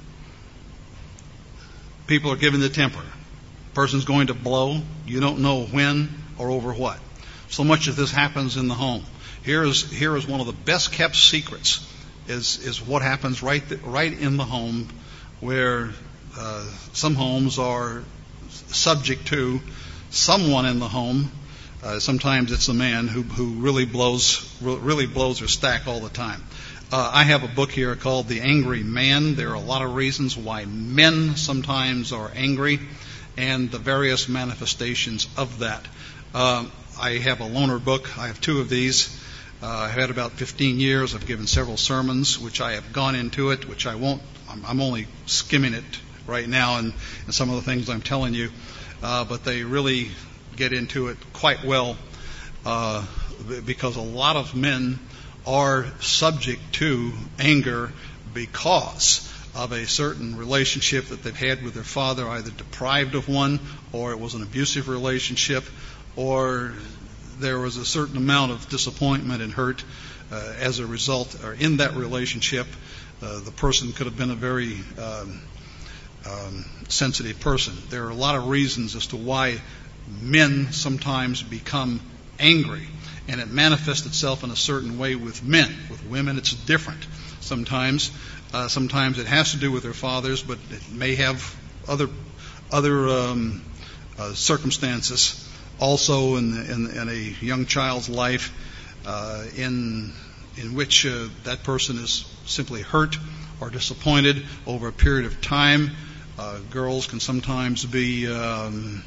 People are given the temper. Person's going to blow. You don't know when or over what. So much of this happens in the home. Here is here is one of the best kept secrets. Is is what happens right th- right in the home, where uh, some homes are subject to someone in the home. Uh, sometimes it's a man who who really blows really blows their stack all the time. Uh, I have a book here called The Angry Man. There are a lot of reasons why men sometimes are angry, and the various manifestations of that. Uh, I have a loaner book. I have two of these. Uh, I've had about fifteen years. I've given several sermons, which I have gone into it, which I won't. I'm, I'm only skimming it right now, and, and some of the things I'm telling you, uh, but they really get into it quite well, uh, because a lot of men are subject to anger because of a certain relationship that they've had with their father, either deprived of one, or it was an abusive relationship, or there was a certain amount of disappointment and hurt uh, as a result, or in that relationship. Uh, the person could have been a very um, um, sensitive person. There are a lot of reasons as to why men sometimes become angry, and it manifests itself in a certain way with men. With women, it's different. Sometimes, uh, sometimes it has to do with their fathers, but it may have other other um, uh, circumstances. Also, in, in, in a young child's life, uh, in in which uh, that person is simply hurt or disappointed over a period of time. Uh, girls can sometimes be um,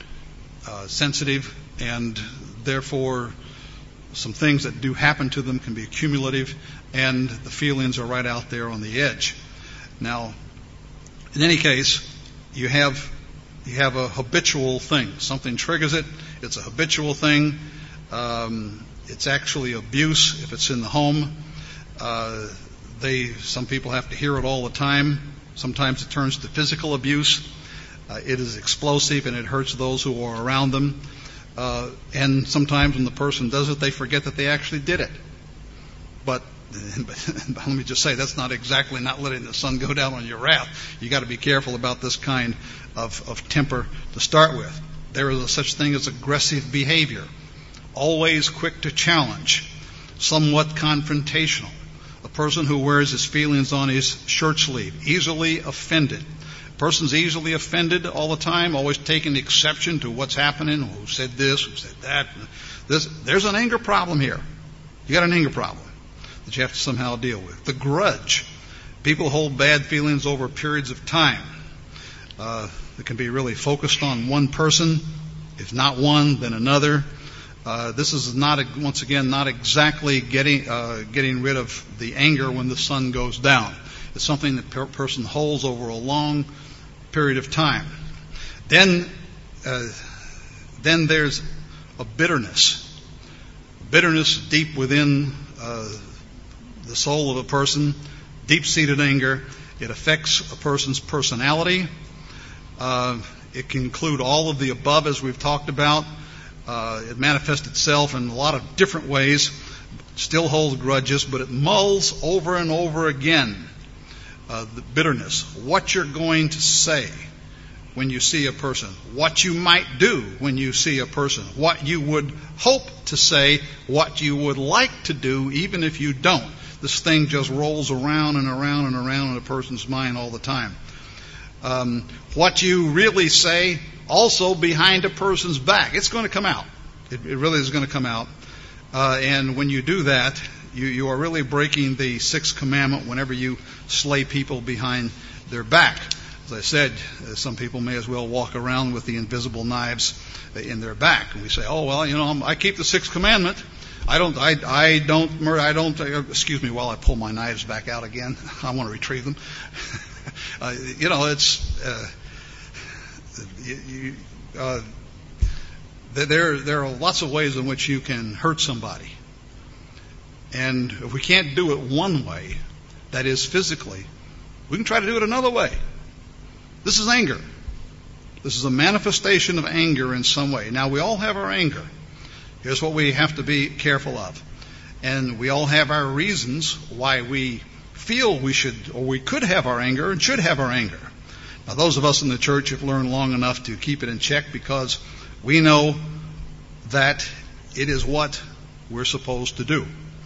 uh, sensitive, and therefore some things that do happen to them can be accumulative, and the feelings are right out there on the edge. Now, in any case, you have you have a habitual thing. Something triggers it. It's a habitual thing. Um, it's actually abuse if it's in the home. Uh, they some people have to hear it all the time. Sometimes it turns to physical abuse. Uh, it is explosive and it hurts those who are around them. Uh, and sometimes when the person does it, they forget that they actually did it. But, but let me just say, that's not exactly not letting the sun go down on your wrath. You got to be careful about this kind of, of temper to start with. There is a such thing as aggressive behavior, always quick to challenge, somewhat confrontational. A person who wears his feelings on his shirt sleeve, easily offended. Person's easily offended all the time, always taking exception to what's happening, who said this, who said that. This, there's an anger problem here. You got an anger problem that you have to somehow deal with. The grudge. People hold bad feelings over periods of time. Uh, it can be really focused on one person. If not one, then another. Uh, this is not, once again, not exactly getting uh, getting rid of the anger when the sun goes down. It's something that per- person holds over a long period of time. Then, uh, then there's a bitterness. Bitterness deep within uh, the soul of a person, deep-seated anger. It affects a person's personality. Uh, it can include all of the above, as we've talked about. Uh, it manifests itself in a lot of different ways. Still holds grudges, but it mulls over and over again. Uh, the bitterness, what you're going to say when you see a person, what you might do when you see a person, what you would hope to say, what you would like to do, even if you don't. This thing just rolls around and around and around in a person's mind all the time. Um, what you really say also behind a person's back. It's going to come out. It, it really is going to come out. Uh, and when you do that, you, you are really breaking the sixth commandment whenever you slay people behind their back. As I said, uh, some people may as well walk around with the invisible knives in their back. And we say, oh, well, you know, I keep the sixth commandment. I don't, I, I don't murder, I don't, uh, excuse me while I pull my knives back out again. I want to retrieve them. uh, you know, it's, uh, you, you, uh, there, there are lots of ways in which you can hurt somebody. And if we can't do it one way, that is physically, we can try to do it another way. This is anger. This is a manifestation of anger in some way. Now, we all have our anger. Here's what we have to be careful of. And we all have our reasons why we feel we should or we could have our anger and should have our anger. Now, those of us in the church have learned long enough to keep it in check because we know that it is what we're supposed to do.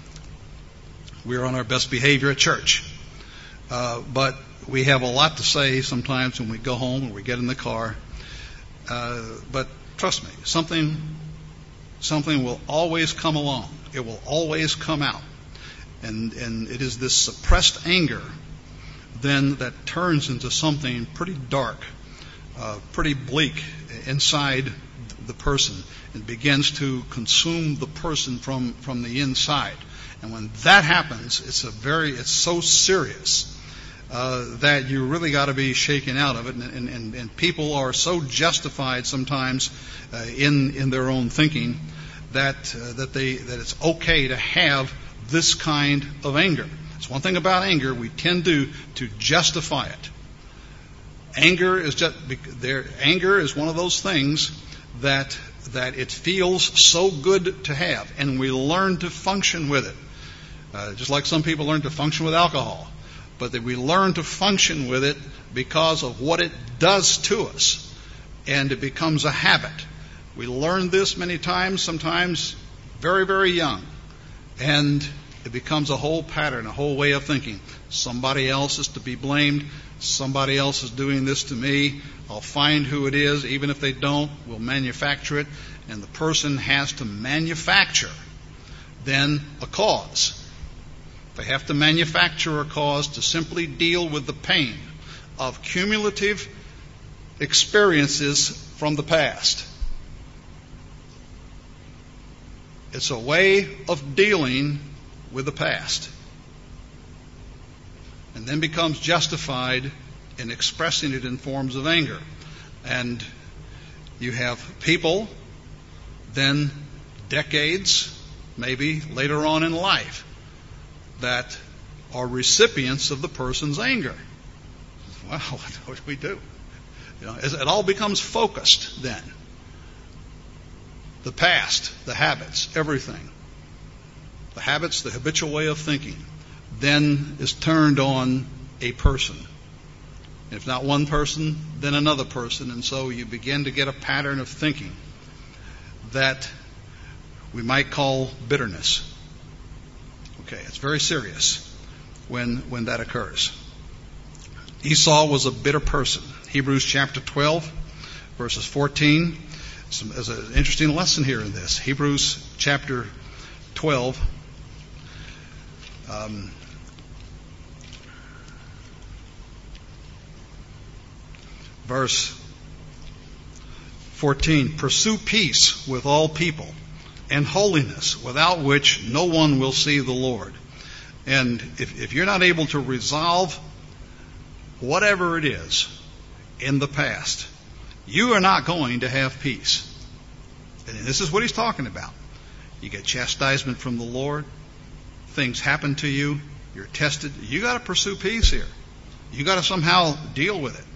We're on our best behavior at church. Uh, but we have a lot to say sometimes when we go home or we get in the car. Uh, but trust me, something, something will always come along. It will always come out. And, and it is this suppressed anger then that turns into something pretty dark, uh, pretty bleak inside the person. It begins to consume the person from, from the inside. And when that happens, it's a very, it's so serious uh, that you really got to be shaken out of it. And, and, and people are so justified sometimes uh, in in their own thinking that uh, that they that it's okay to have this kind of anger. It's one thing about anger; we tend to to justify it. Anger is just there. Anger is one of those things that that it feels so good to have, and we learn to function with it. Uh, just like some people learn to function with alcohol, but that we learn to function with it because of what it does to us, and it becomes a habit. We learn this many times, sometimes very, very young, and it becomes a whole pattern, a whole way of thinking. Somebody else is to be blamed. Somebody else is doing this to me. I'll find who it is. Even if they don't, we'll manufacture it. And the person has to manufacture then a cause. They have to manufacture a cause to simply deal with the pain of cumulative experiences from the past. It's a way of dealing with the past, and then becomes justified in expressing it in forms of anger. And you have people then decades, maybe later on in life, that are recipients of the person's anger. Wow, what do we do? You know, it all becomes focused then. The past, the habits, everything. The habits, the habitual way of thinking, then is turned on a person. If not one person, then another person. And so you begin to get a pattern of thinking that we might call bitterness. Okay, it's very serious when when that occurs. Esau was a bitter person. Hebrews chapter twelve, verses fourteen. There's an interesting lesson here in this. Hebrews chapter twelve. Um, verse fourteen. Pursue peace with all people and holiness, without which no one will see the Lord. And if, if you're not able to resolve whatever it is in the past, you are not going to have peace. And this is what he's talking about. You get chastisement from the Lord. Things happen to you. You're tested. You got to pursue peace here. You got to somehow deal with it.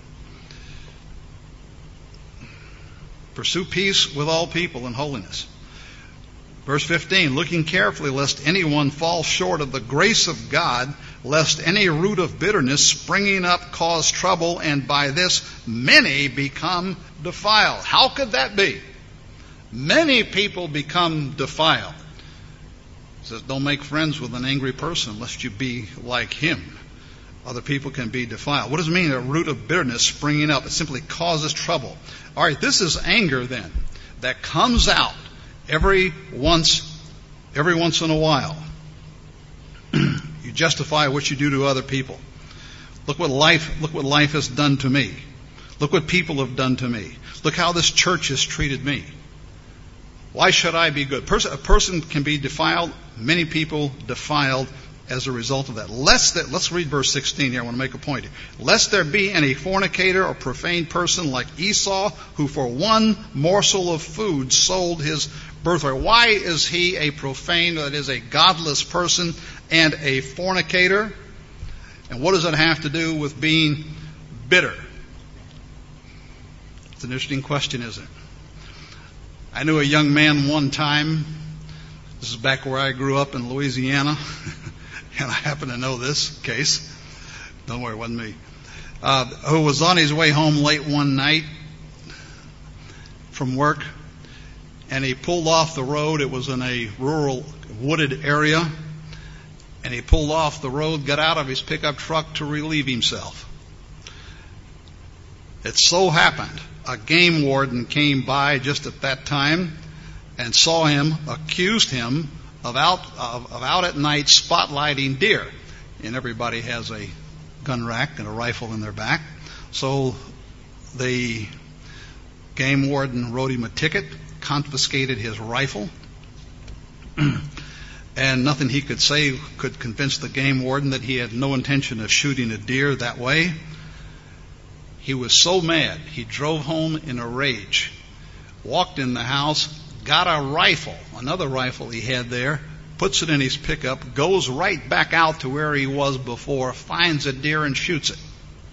Pursue peace with all people and holiness. Verse fifteen, looking carefully lest anyone fall short of the grace of God, lest any root of bitterness springing up cause trouble, and by this many become defiled. How could that be? Many people become defiled. It says, don't make friends with an angry person lest you be like him. Other people can be defiled. What does it mean, a root of bitterness springing up? It simply causes trouble. All right, this is anger then that comes out every once, every once in a while. You justify what you do to other people. Look what life, look what life has done to me. Look what people have done to me. Look how this church has treated me. Why should I be good? A person can be defiled, many people defiled as a result of that. Lest that, let's read verse sixteen here. I want to make a point here. Lest there be any fornicator or profane person like Esau, who for one morsel of food sold his birthright. Why is he a profane, that is a godless person, and a fornicator? And what does it have to do with being bitter? It's an interesting question, isn't it? I knew a young man one time. This is back where I grew up in Louisiana. And I happen to know this case. Don't worry, it wasn't me. Uh, who was on his way home late one night from work, and he pulled off the road. It was in a rural, wooded area. And he pulled off the road, got out of his pickup truck to relieve himself. It so happened, a game warden came by just at that time and saw him, accused him of out, of, of out at night spotlighting deer. And everybody has a gun rack and a rifle in their back. So the game warden wrote him a ticket, confiscated his rifle, and nothing he could say could convince the game warden that he had no intention of shooting a deer that way. He was so mad, he drove home in a rage, walked in the house, got a rifle, another rifle he had there, puts it in his pickup, goes right back out to where he was before, finds a deer and shoots it.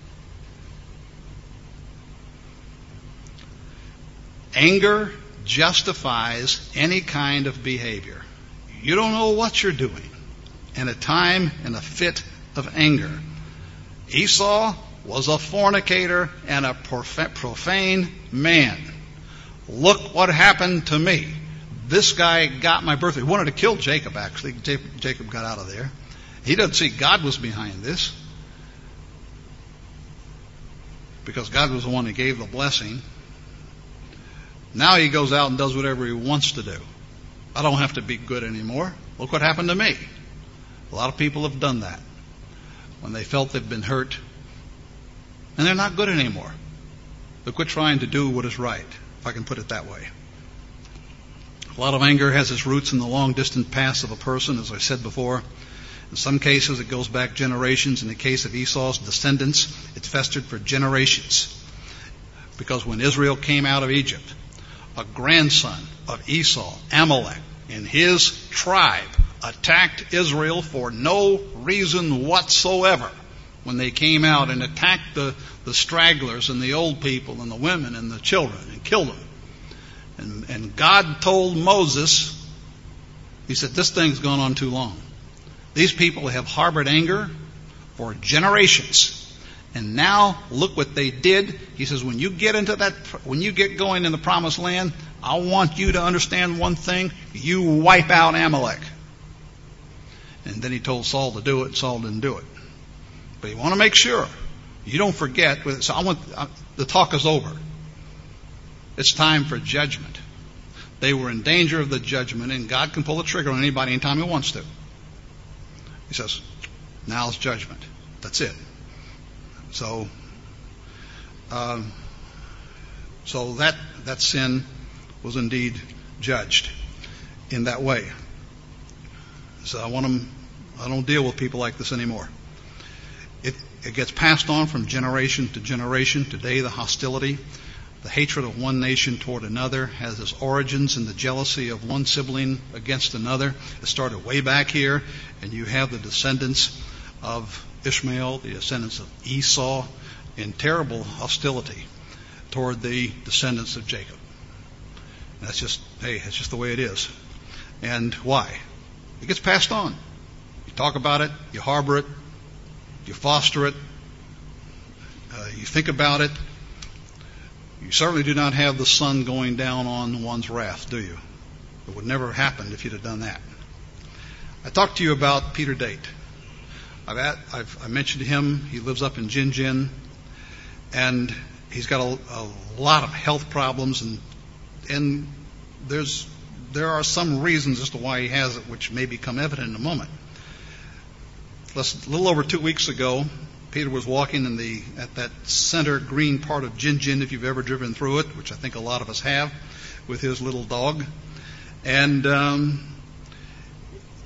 Anger justifies any kind of behavior. You don't know what you're doing in a time, in a fit of anger. Esau was a fornicator and a profane man. Look what happened to me. This guy got my birthright. He wanted to kill Jacob, actually. Jacob got out of there. He doesn't see God was behind this, because God was the one that gave the blessing. Now he goes out and does whatever he wants to do. I don't have to be good anymore. Look what happened to me. A lot of people have done that when they felt they've been hurt, and they're not good anymore. They quit trying to do what is right, if I can put it that way. A lot of anger has its roots in the long-distant past of a person, as I said before. In some cases, it goes back generations. In the case of Esau's descendants, it festered for generations. Because when Israel came out of Egypt, a grandson of Esau, Amalek, and his tribe attacked Israel for no reason whatsoever when they came out and attacked the, the stragglers and the old people and the women and the children and killed them. And, and God told Moses, he said, this thing's gone on too long. These people have harbored anger for generations. And now look what they did. He says, when you get into that, when you get going in the promised land, I want you to understand one thing. You wipe out Amalek. And then he told Saul to do it, and Saul didn't do it. But you want to make sure you don't forget. So I want, the talk is over. It's time for judgment. They were in danger of the judgment, and God can pull the trigger on anybody anytime he wants to. He says, now's judgment. That's it. So, um, so that that sin was indeed judged in that way. So I want them. I don't deal with people like this anymore. It it gets passed on from generation to generation. Today, the hostility, the hatred of one nation toward another has its origins in the jealousy of one sibling against another. It started way back here, and you have the descendants of Ishmael, the descendants of Esau, in terrible hostility toward the descendants of Jacob. And that's just, hey, that's just the way it is. And why? It gets passed on. You talk about it, you harbor it, you foster it, uh, you think about it. You certainly do not have the sun going down on one's wrath, do you? It would never have happened if you'd have done that. I talked to you about Peter Date. I've, at, I've I mentioned him. He lives up in Jinjin, and he's got a, a lot of health problems, and and there's there are some reasons as to why he has it, which may become evident in a moment. Less, a little over two weeks ago, Peter was walking in the at that center green part of Jinjin, if you've ever driven through it, which I think a lot of us have, with his little dog, and um,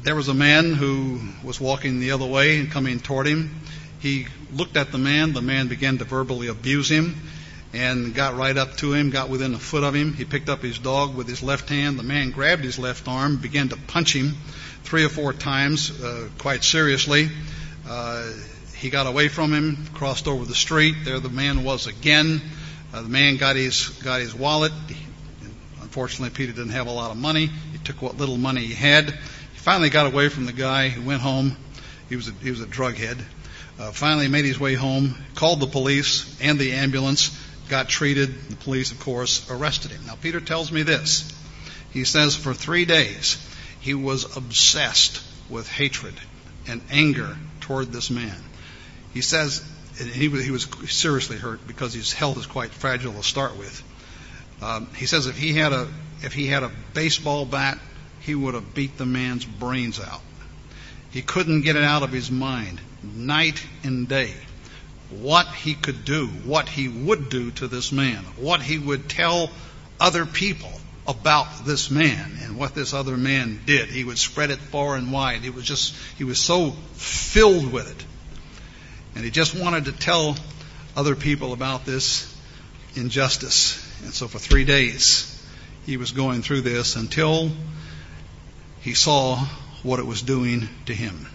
there was a man who was walking the other way and coming toward him. He looked at the man. The man began to verbally abuse him and got right up to him, got within a foot of him. He picked up his dog with his left hand. The man grabbed his left arm, began to punch him three or four times, uh, quite seriously. Uh, he got away from him, crossed over the street. There the man was again. Uh, the man got his got his wallet. Unfortunately, Peter didn't have a lot of money. He took what little money he had. He finally got away from the guy. He went home. He was a, he was a drug head. Uh, finally made his way home, called the police and the ambulance, got treated. The police, of course, arrested him. Now, Peter tells me this. He says for three days he was obsessed with hatred and anger toward this man. He says, and he was, he was seriously hurt because his health is quite fragile to start with. Um, he says if he had a if he had a baseball bat, he would have beat the man's brains out. He couldn't get it out of his mind, night and day, what he could do, what he would do to this man, what he would tell other people about this man and what this other man did. He would spread it far and wide. He was just, he was so filled with it. And he just wanted to tell other people about this injustice. And so for three days, he was going through this until he saw what it was doing to him.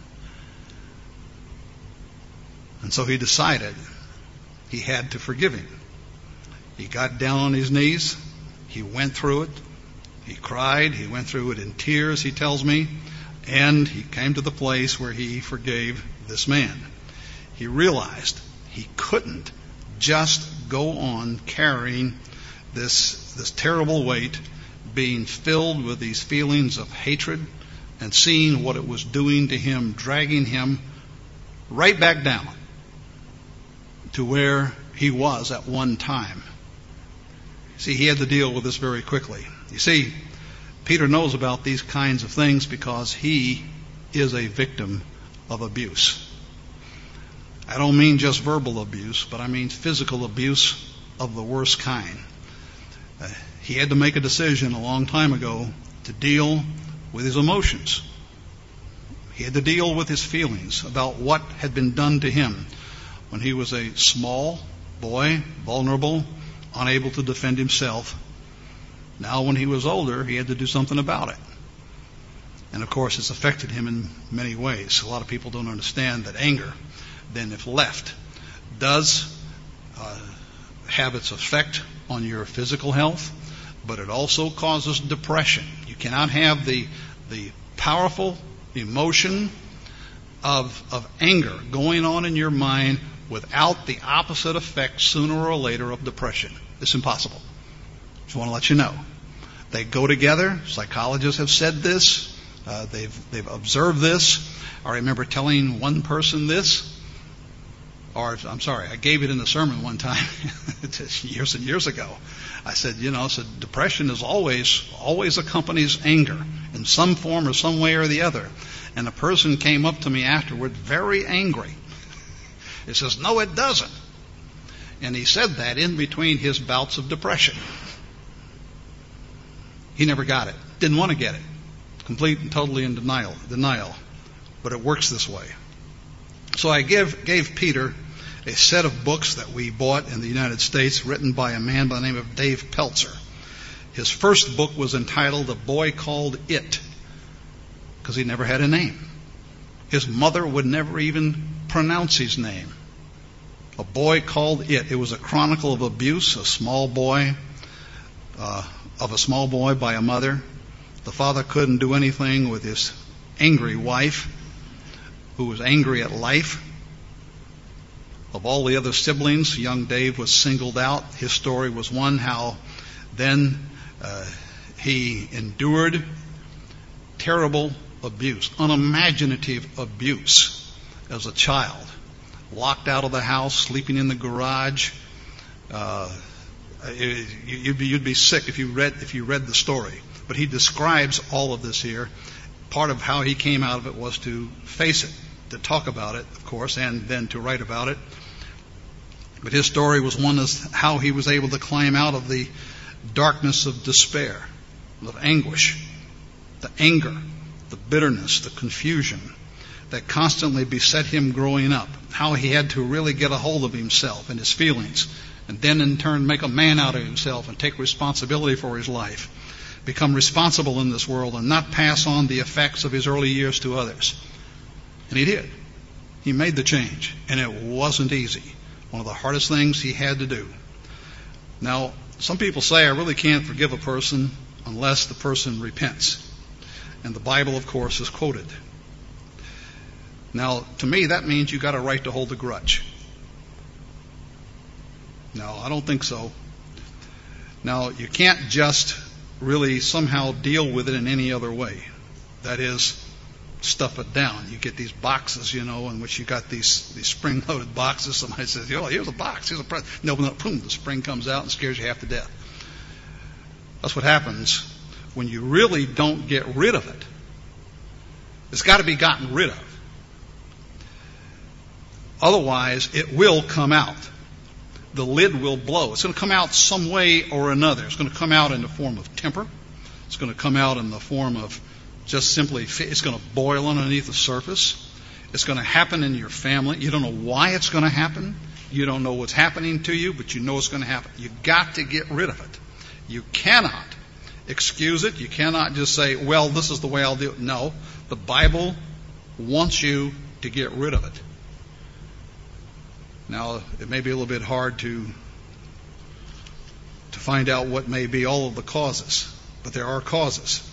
And so he decided he had to forgive him. He got down on his knees. He went through it. He cried. He went through it in tears, he tells me. And he came to the place where he forgave this man. He realized he couldn't just go on carrying this, this terrible weight, being filled with these feelings of hatred and seeing what it was doing to him, dragging him right back down to where he was at one time. See, he had to deal with this very quickly. You see, Peter knows about these kinds of things because he is a victim of abuse. I don't mean just verbal abuse, but I mean physical abuse of the worst kind. Uh, he had to make a decision a long time ago to deal with his emotions. He had to deal with his feelings about what had been done to him when he was a small boy, vulnerable, unable to defend himself. Now when he was older, he had to do something about it. And of course, it's affected him in many ways. A lot of people don't understand that anger, then if left, does uh, have its effect on your physical health, but it also causes depression. You cannot have the the powerful emotion of of anger going on in your mind without the opposite effect sooner or later of depression. It's impossible. Just want to let you know. They go together. Psychologists have said this. Uh, they've they've observed this. I remember telling one person this, or I'm sorry, I gave it in a sermon one time years and years ago. I said, you know, I said depression is always always accompanies anger in some form or some way or the other. And a person came up to me afterward, very angry. He says, no, it doesn't. And he said that in between his bouts of depression. He never got it. Didn't want to get it. Complete and totally in denial. Denial. But it works this way. So I give, gave Peter a set of books that we bought in the United States written by a man by the name of Dave Pelzer. His first book was entitled A Boy Called It, because he never had a name. His mother would never even pronounce his name. A Boy Called It. It was a chronicle of abuse, a small boy, uh, of a small boy by a mother. The father couldn't do anything with his angry wife, who was angry at life. Of all the other siblings, young Dave was singled out. His story was one how then uh, he endured terrible abuse, unimaginative abuse as a child. Locked out of the house, sleeping in the garage. Uh, it, you'd be, you'd be sick if you read if you read the story. But he describes all of this here. Part of how he came out of it was to face it, to talk about it, of course, and then to write about it. But his story was one as how he was able to climb out of the darkness of despair, of anguish, the anger the bitterness, the confusion that constantly beset him growing up, how he had to really get a hold of himself and his feelings, and then in turn make a man out of himself and take responsibility for his life, become responsible in this world and not pass on the effects of his early years to others. And he did. He made the change, and it wasn't easy. One of the hardest things he had to do. Now, some people say, I really can't forgive a person unless the person repents. And the Bible, of course, is quoted. Now, to me, that means you've got a right to hold a grudge. No, I don't think so. Now, you can't just really somehow deal with it in any other way. That is, stuff it down. You get these boxes, you know, in which you got these these spring-loaded boxes. Somebody says, oh, here's a box, here's a present. No, no, boom, the spring comes out and scares you half to death. That's what happens when you really don't get rid of it. It's got to be gotten rid of. Otherwise, it will come out. The lid will blow. It's going to come out some way or another. It's going to come out in the form of temper. It's going to come out in the form of just simply, it's going to boil underneath the surface. It's going to happen in your family. You don't know why it's going to happen. You don't know what's happening to you, but you know it's going to happen. You've got to get rid of it. You cannot excuse it. You cannot just say, well, this is the way I'll do it. No, the Bible wants you to get rid of it. Now, it may be a little bit hard to to find out what may be all of the causes, but there are causes.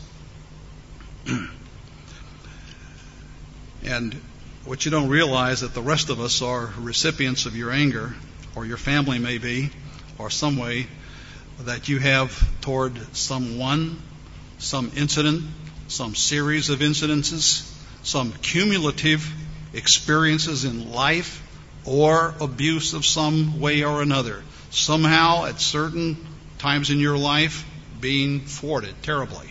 And what you don't realize that the rest of us are recipients of your anger, or your family may be, or some way that you have toward someone, some incident, some series of incidences, some cumulative experiences in life, or abuse of some way or another. Somehow, at certain times in your life, being thwarted terribly.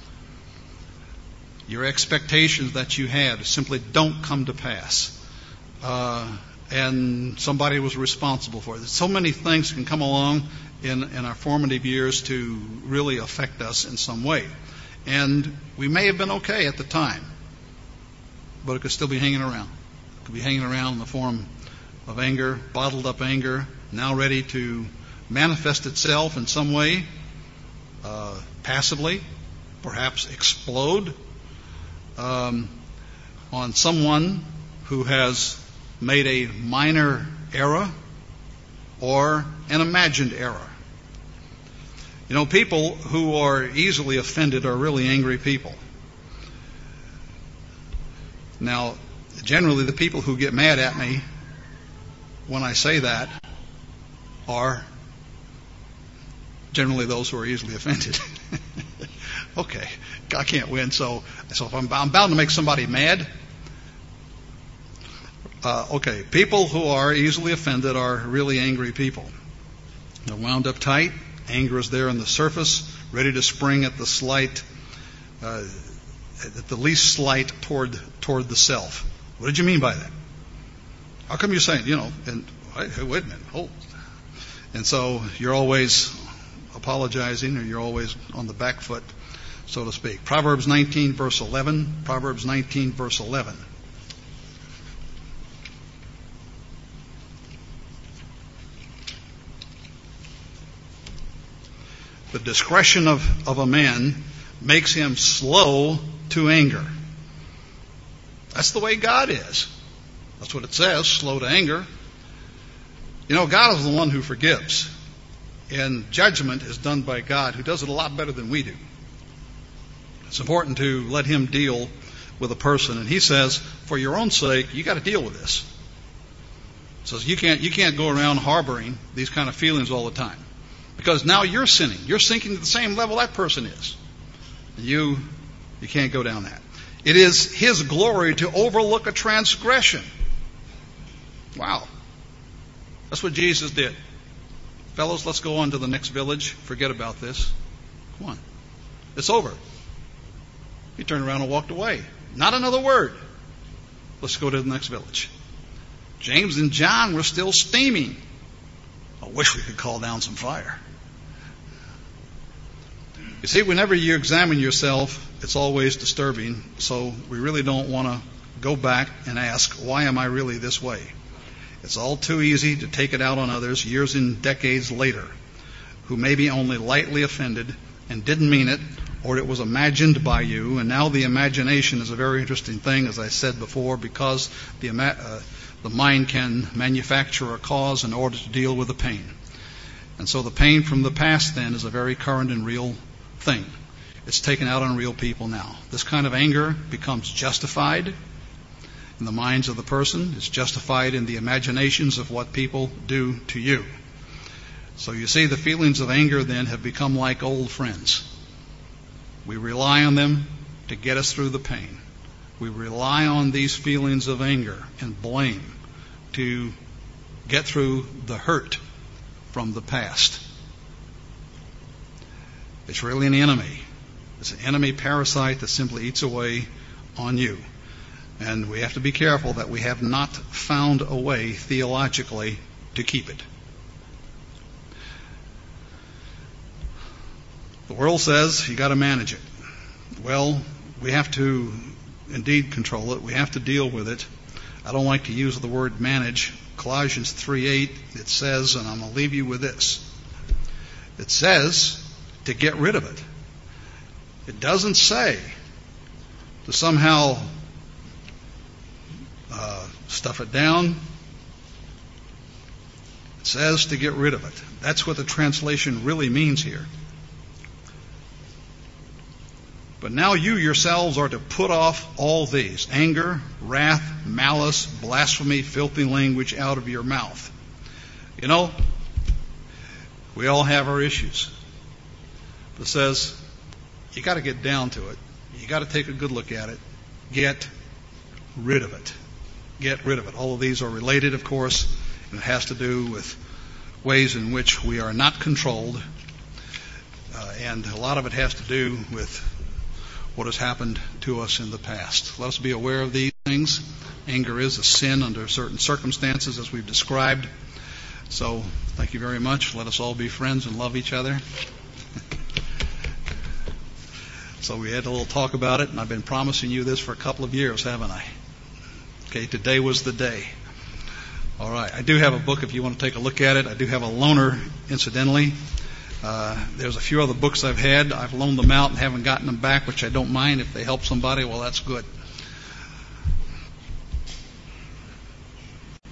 Your expectations that you had simply don't come to pass. Uh, and somebody was responsible for it. So many things can come along in, in our formative years to really affect us in some way. And we may have been okay at the time, but it could still be hanging around. It could be hanging around in the form of anger, bottled up anger, now ready to manifest itself in some way, uh, passively, perhaps explode um, on someone who has made a minor error or an imagined error. You know, people who are easily offended are really angry people. Now, generally the people who get mad at me when I say that are generally those who are easily offended. Okay, I can't win, so so if I'm, I'm bound to make somebody mad. Uh, okay, people who are easily offended are really angry people. They're wound up tight. Anger is there on the surface, ready to spring at the slight, uh, at the least slight toward toward the self. What did you mean by that? How come you're saying, you know, and wait, wait a minute, hold. And so you're always apologizing, or you're always on the back foot, so to speak. Proverbs nineteen, verse eleven. Proverbs nineteen, verse eleven. The discretion of, of a man makes him slow to anger. That's the way God is. That's what it says, slow to anger. You know, God is the one who forgives. And judgment is done by God, who does it a lot better than we do. It's important to let Him deal with a person. And He says, for your own sake, you got to deal with this. He says, you can't, you can't go around harboring these kind of feelings all the time. Because now you're sinning. You're sinking to the same level that person is. You, you can't go down that. It is His glory to overlook a transgression. Wow. That's what Jesus did. Fellows, let's go on to the next village. Forget about this. Come on. It's over. He turned around and walked away. Not another word. Let's go to the next village. James and John were still steaming. I wish we could call down some fire. You see, whenever you examine yourself it's always disturbing, so we really don't want to go back and ask, why am I really this way? It's all too easy to take it out on others years and decades later, who may be only lightly offended and didn't mean it, or it was imagined by you. And now the imagination is a very interesting thing, as I said before, because the, uh, the mind can manufacture a cause in order to deal with the pain. And so the pain from the past then is a very current and real thing. It's taken out on real people now. This kind of anger becomes justified in the minds of the person. It's justified in the imaginations of what people do to you. So you see, the feelings of anger then have become like old friends. We rely on them to get us through the pain. We rely on these feelings of anger and blame to get through the hurt from the past. It's really an enemy. It's an enemy parasite that simply eats away on you. And we have to be careful that we have not found a way theologically to keep it. The world says you got to manage it. Well, we have to indeed control it. We have to deal with it. I don't like to use the word manage. Colossians three eight, it says, and I'm going to leave you with this. It says to get rid of it. It doesn't say to somehow uh, stuff it down. It says to get rid of it. That's what the translation really means here. But now you yourselves are to put off all these: anger, wrath, malice, blasphemy, filthy language out of your mouth. You know, we all have our issues. It says you got to get down to it. You got to take a good look at it. Get rid of it. Get rid of it. All of these are related, of course, and it has to do with ways in which we are not controlled, uh, and a lot of it has to do with what has happened to us in the past. Let us be aware of these things. Anger is a sin under certain circumstances, as we've described. So, thank you very much. Let us all be friends and love each other. So we had a little talk about it, and I've been promising you this for a couple of years, haven't I? Okay, today was the day. All right, I do have a book if you want to take a look at it. I do have a loaner, incidentally. Uh, there's a few other books I've had. I've loaned them out and haven't gotten them back, which I don't mind. If they help somebody, well, that's good.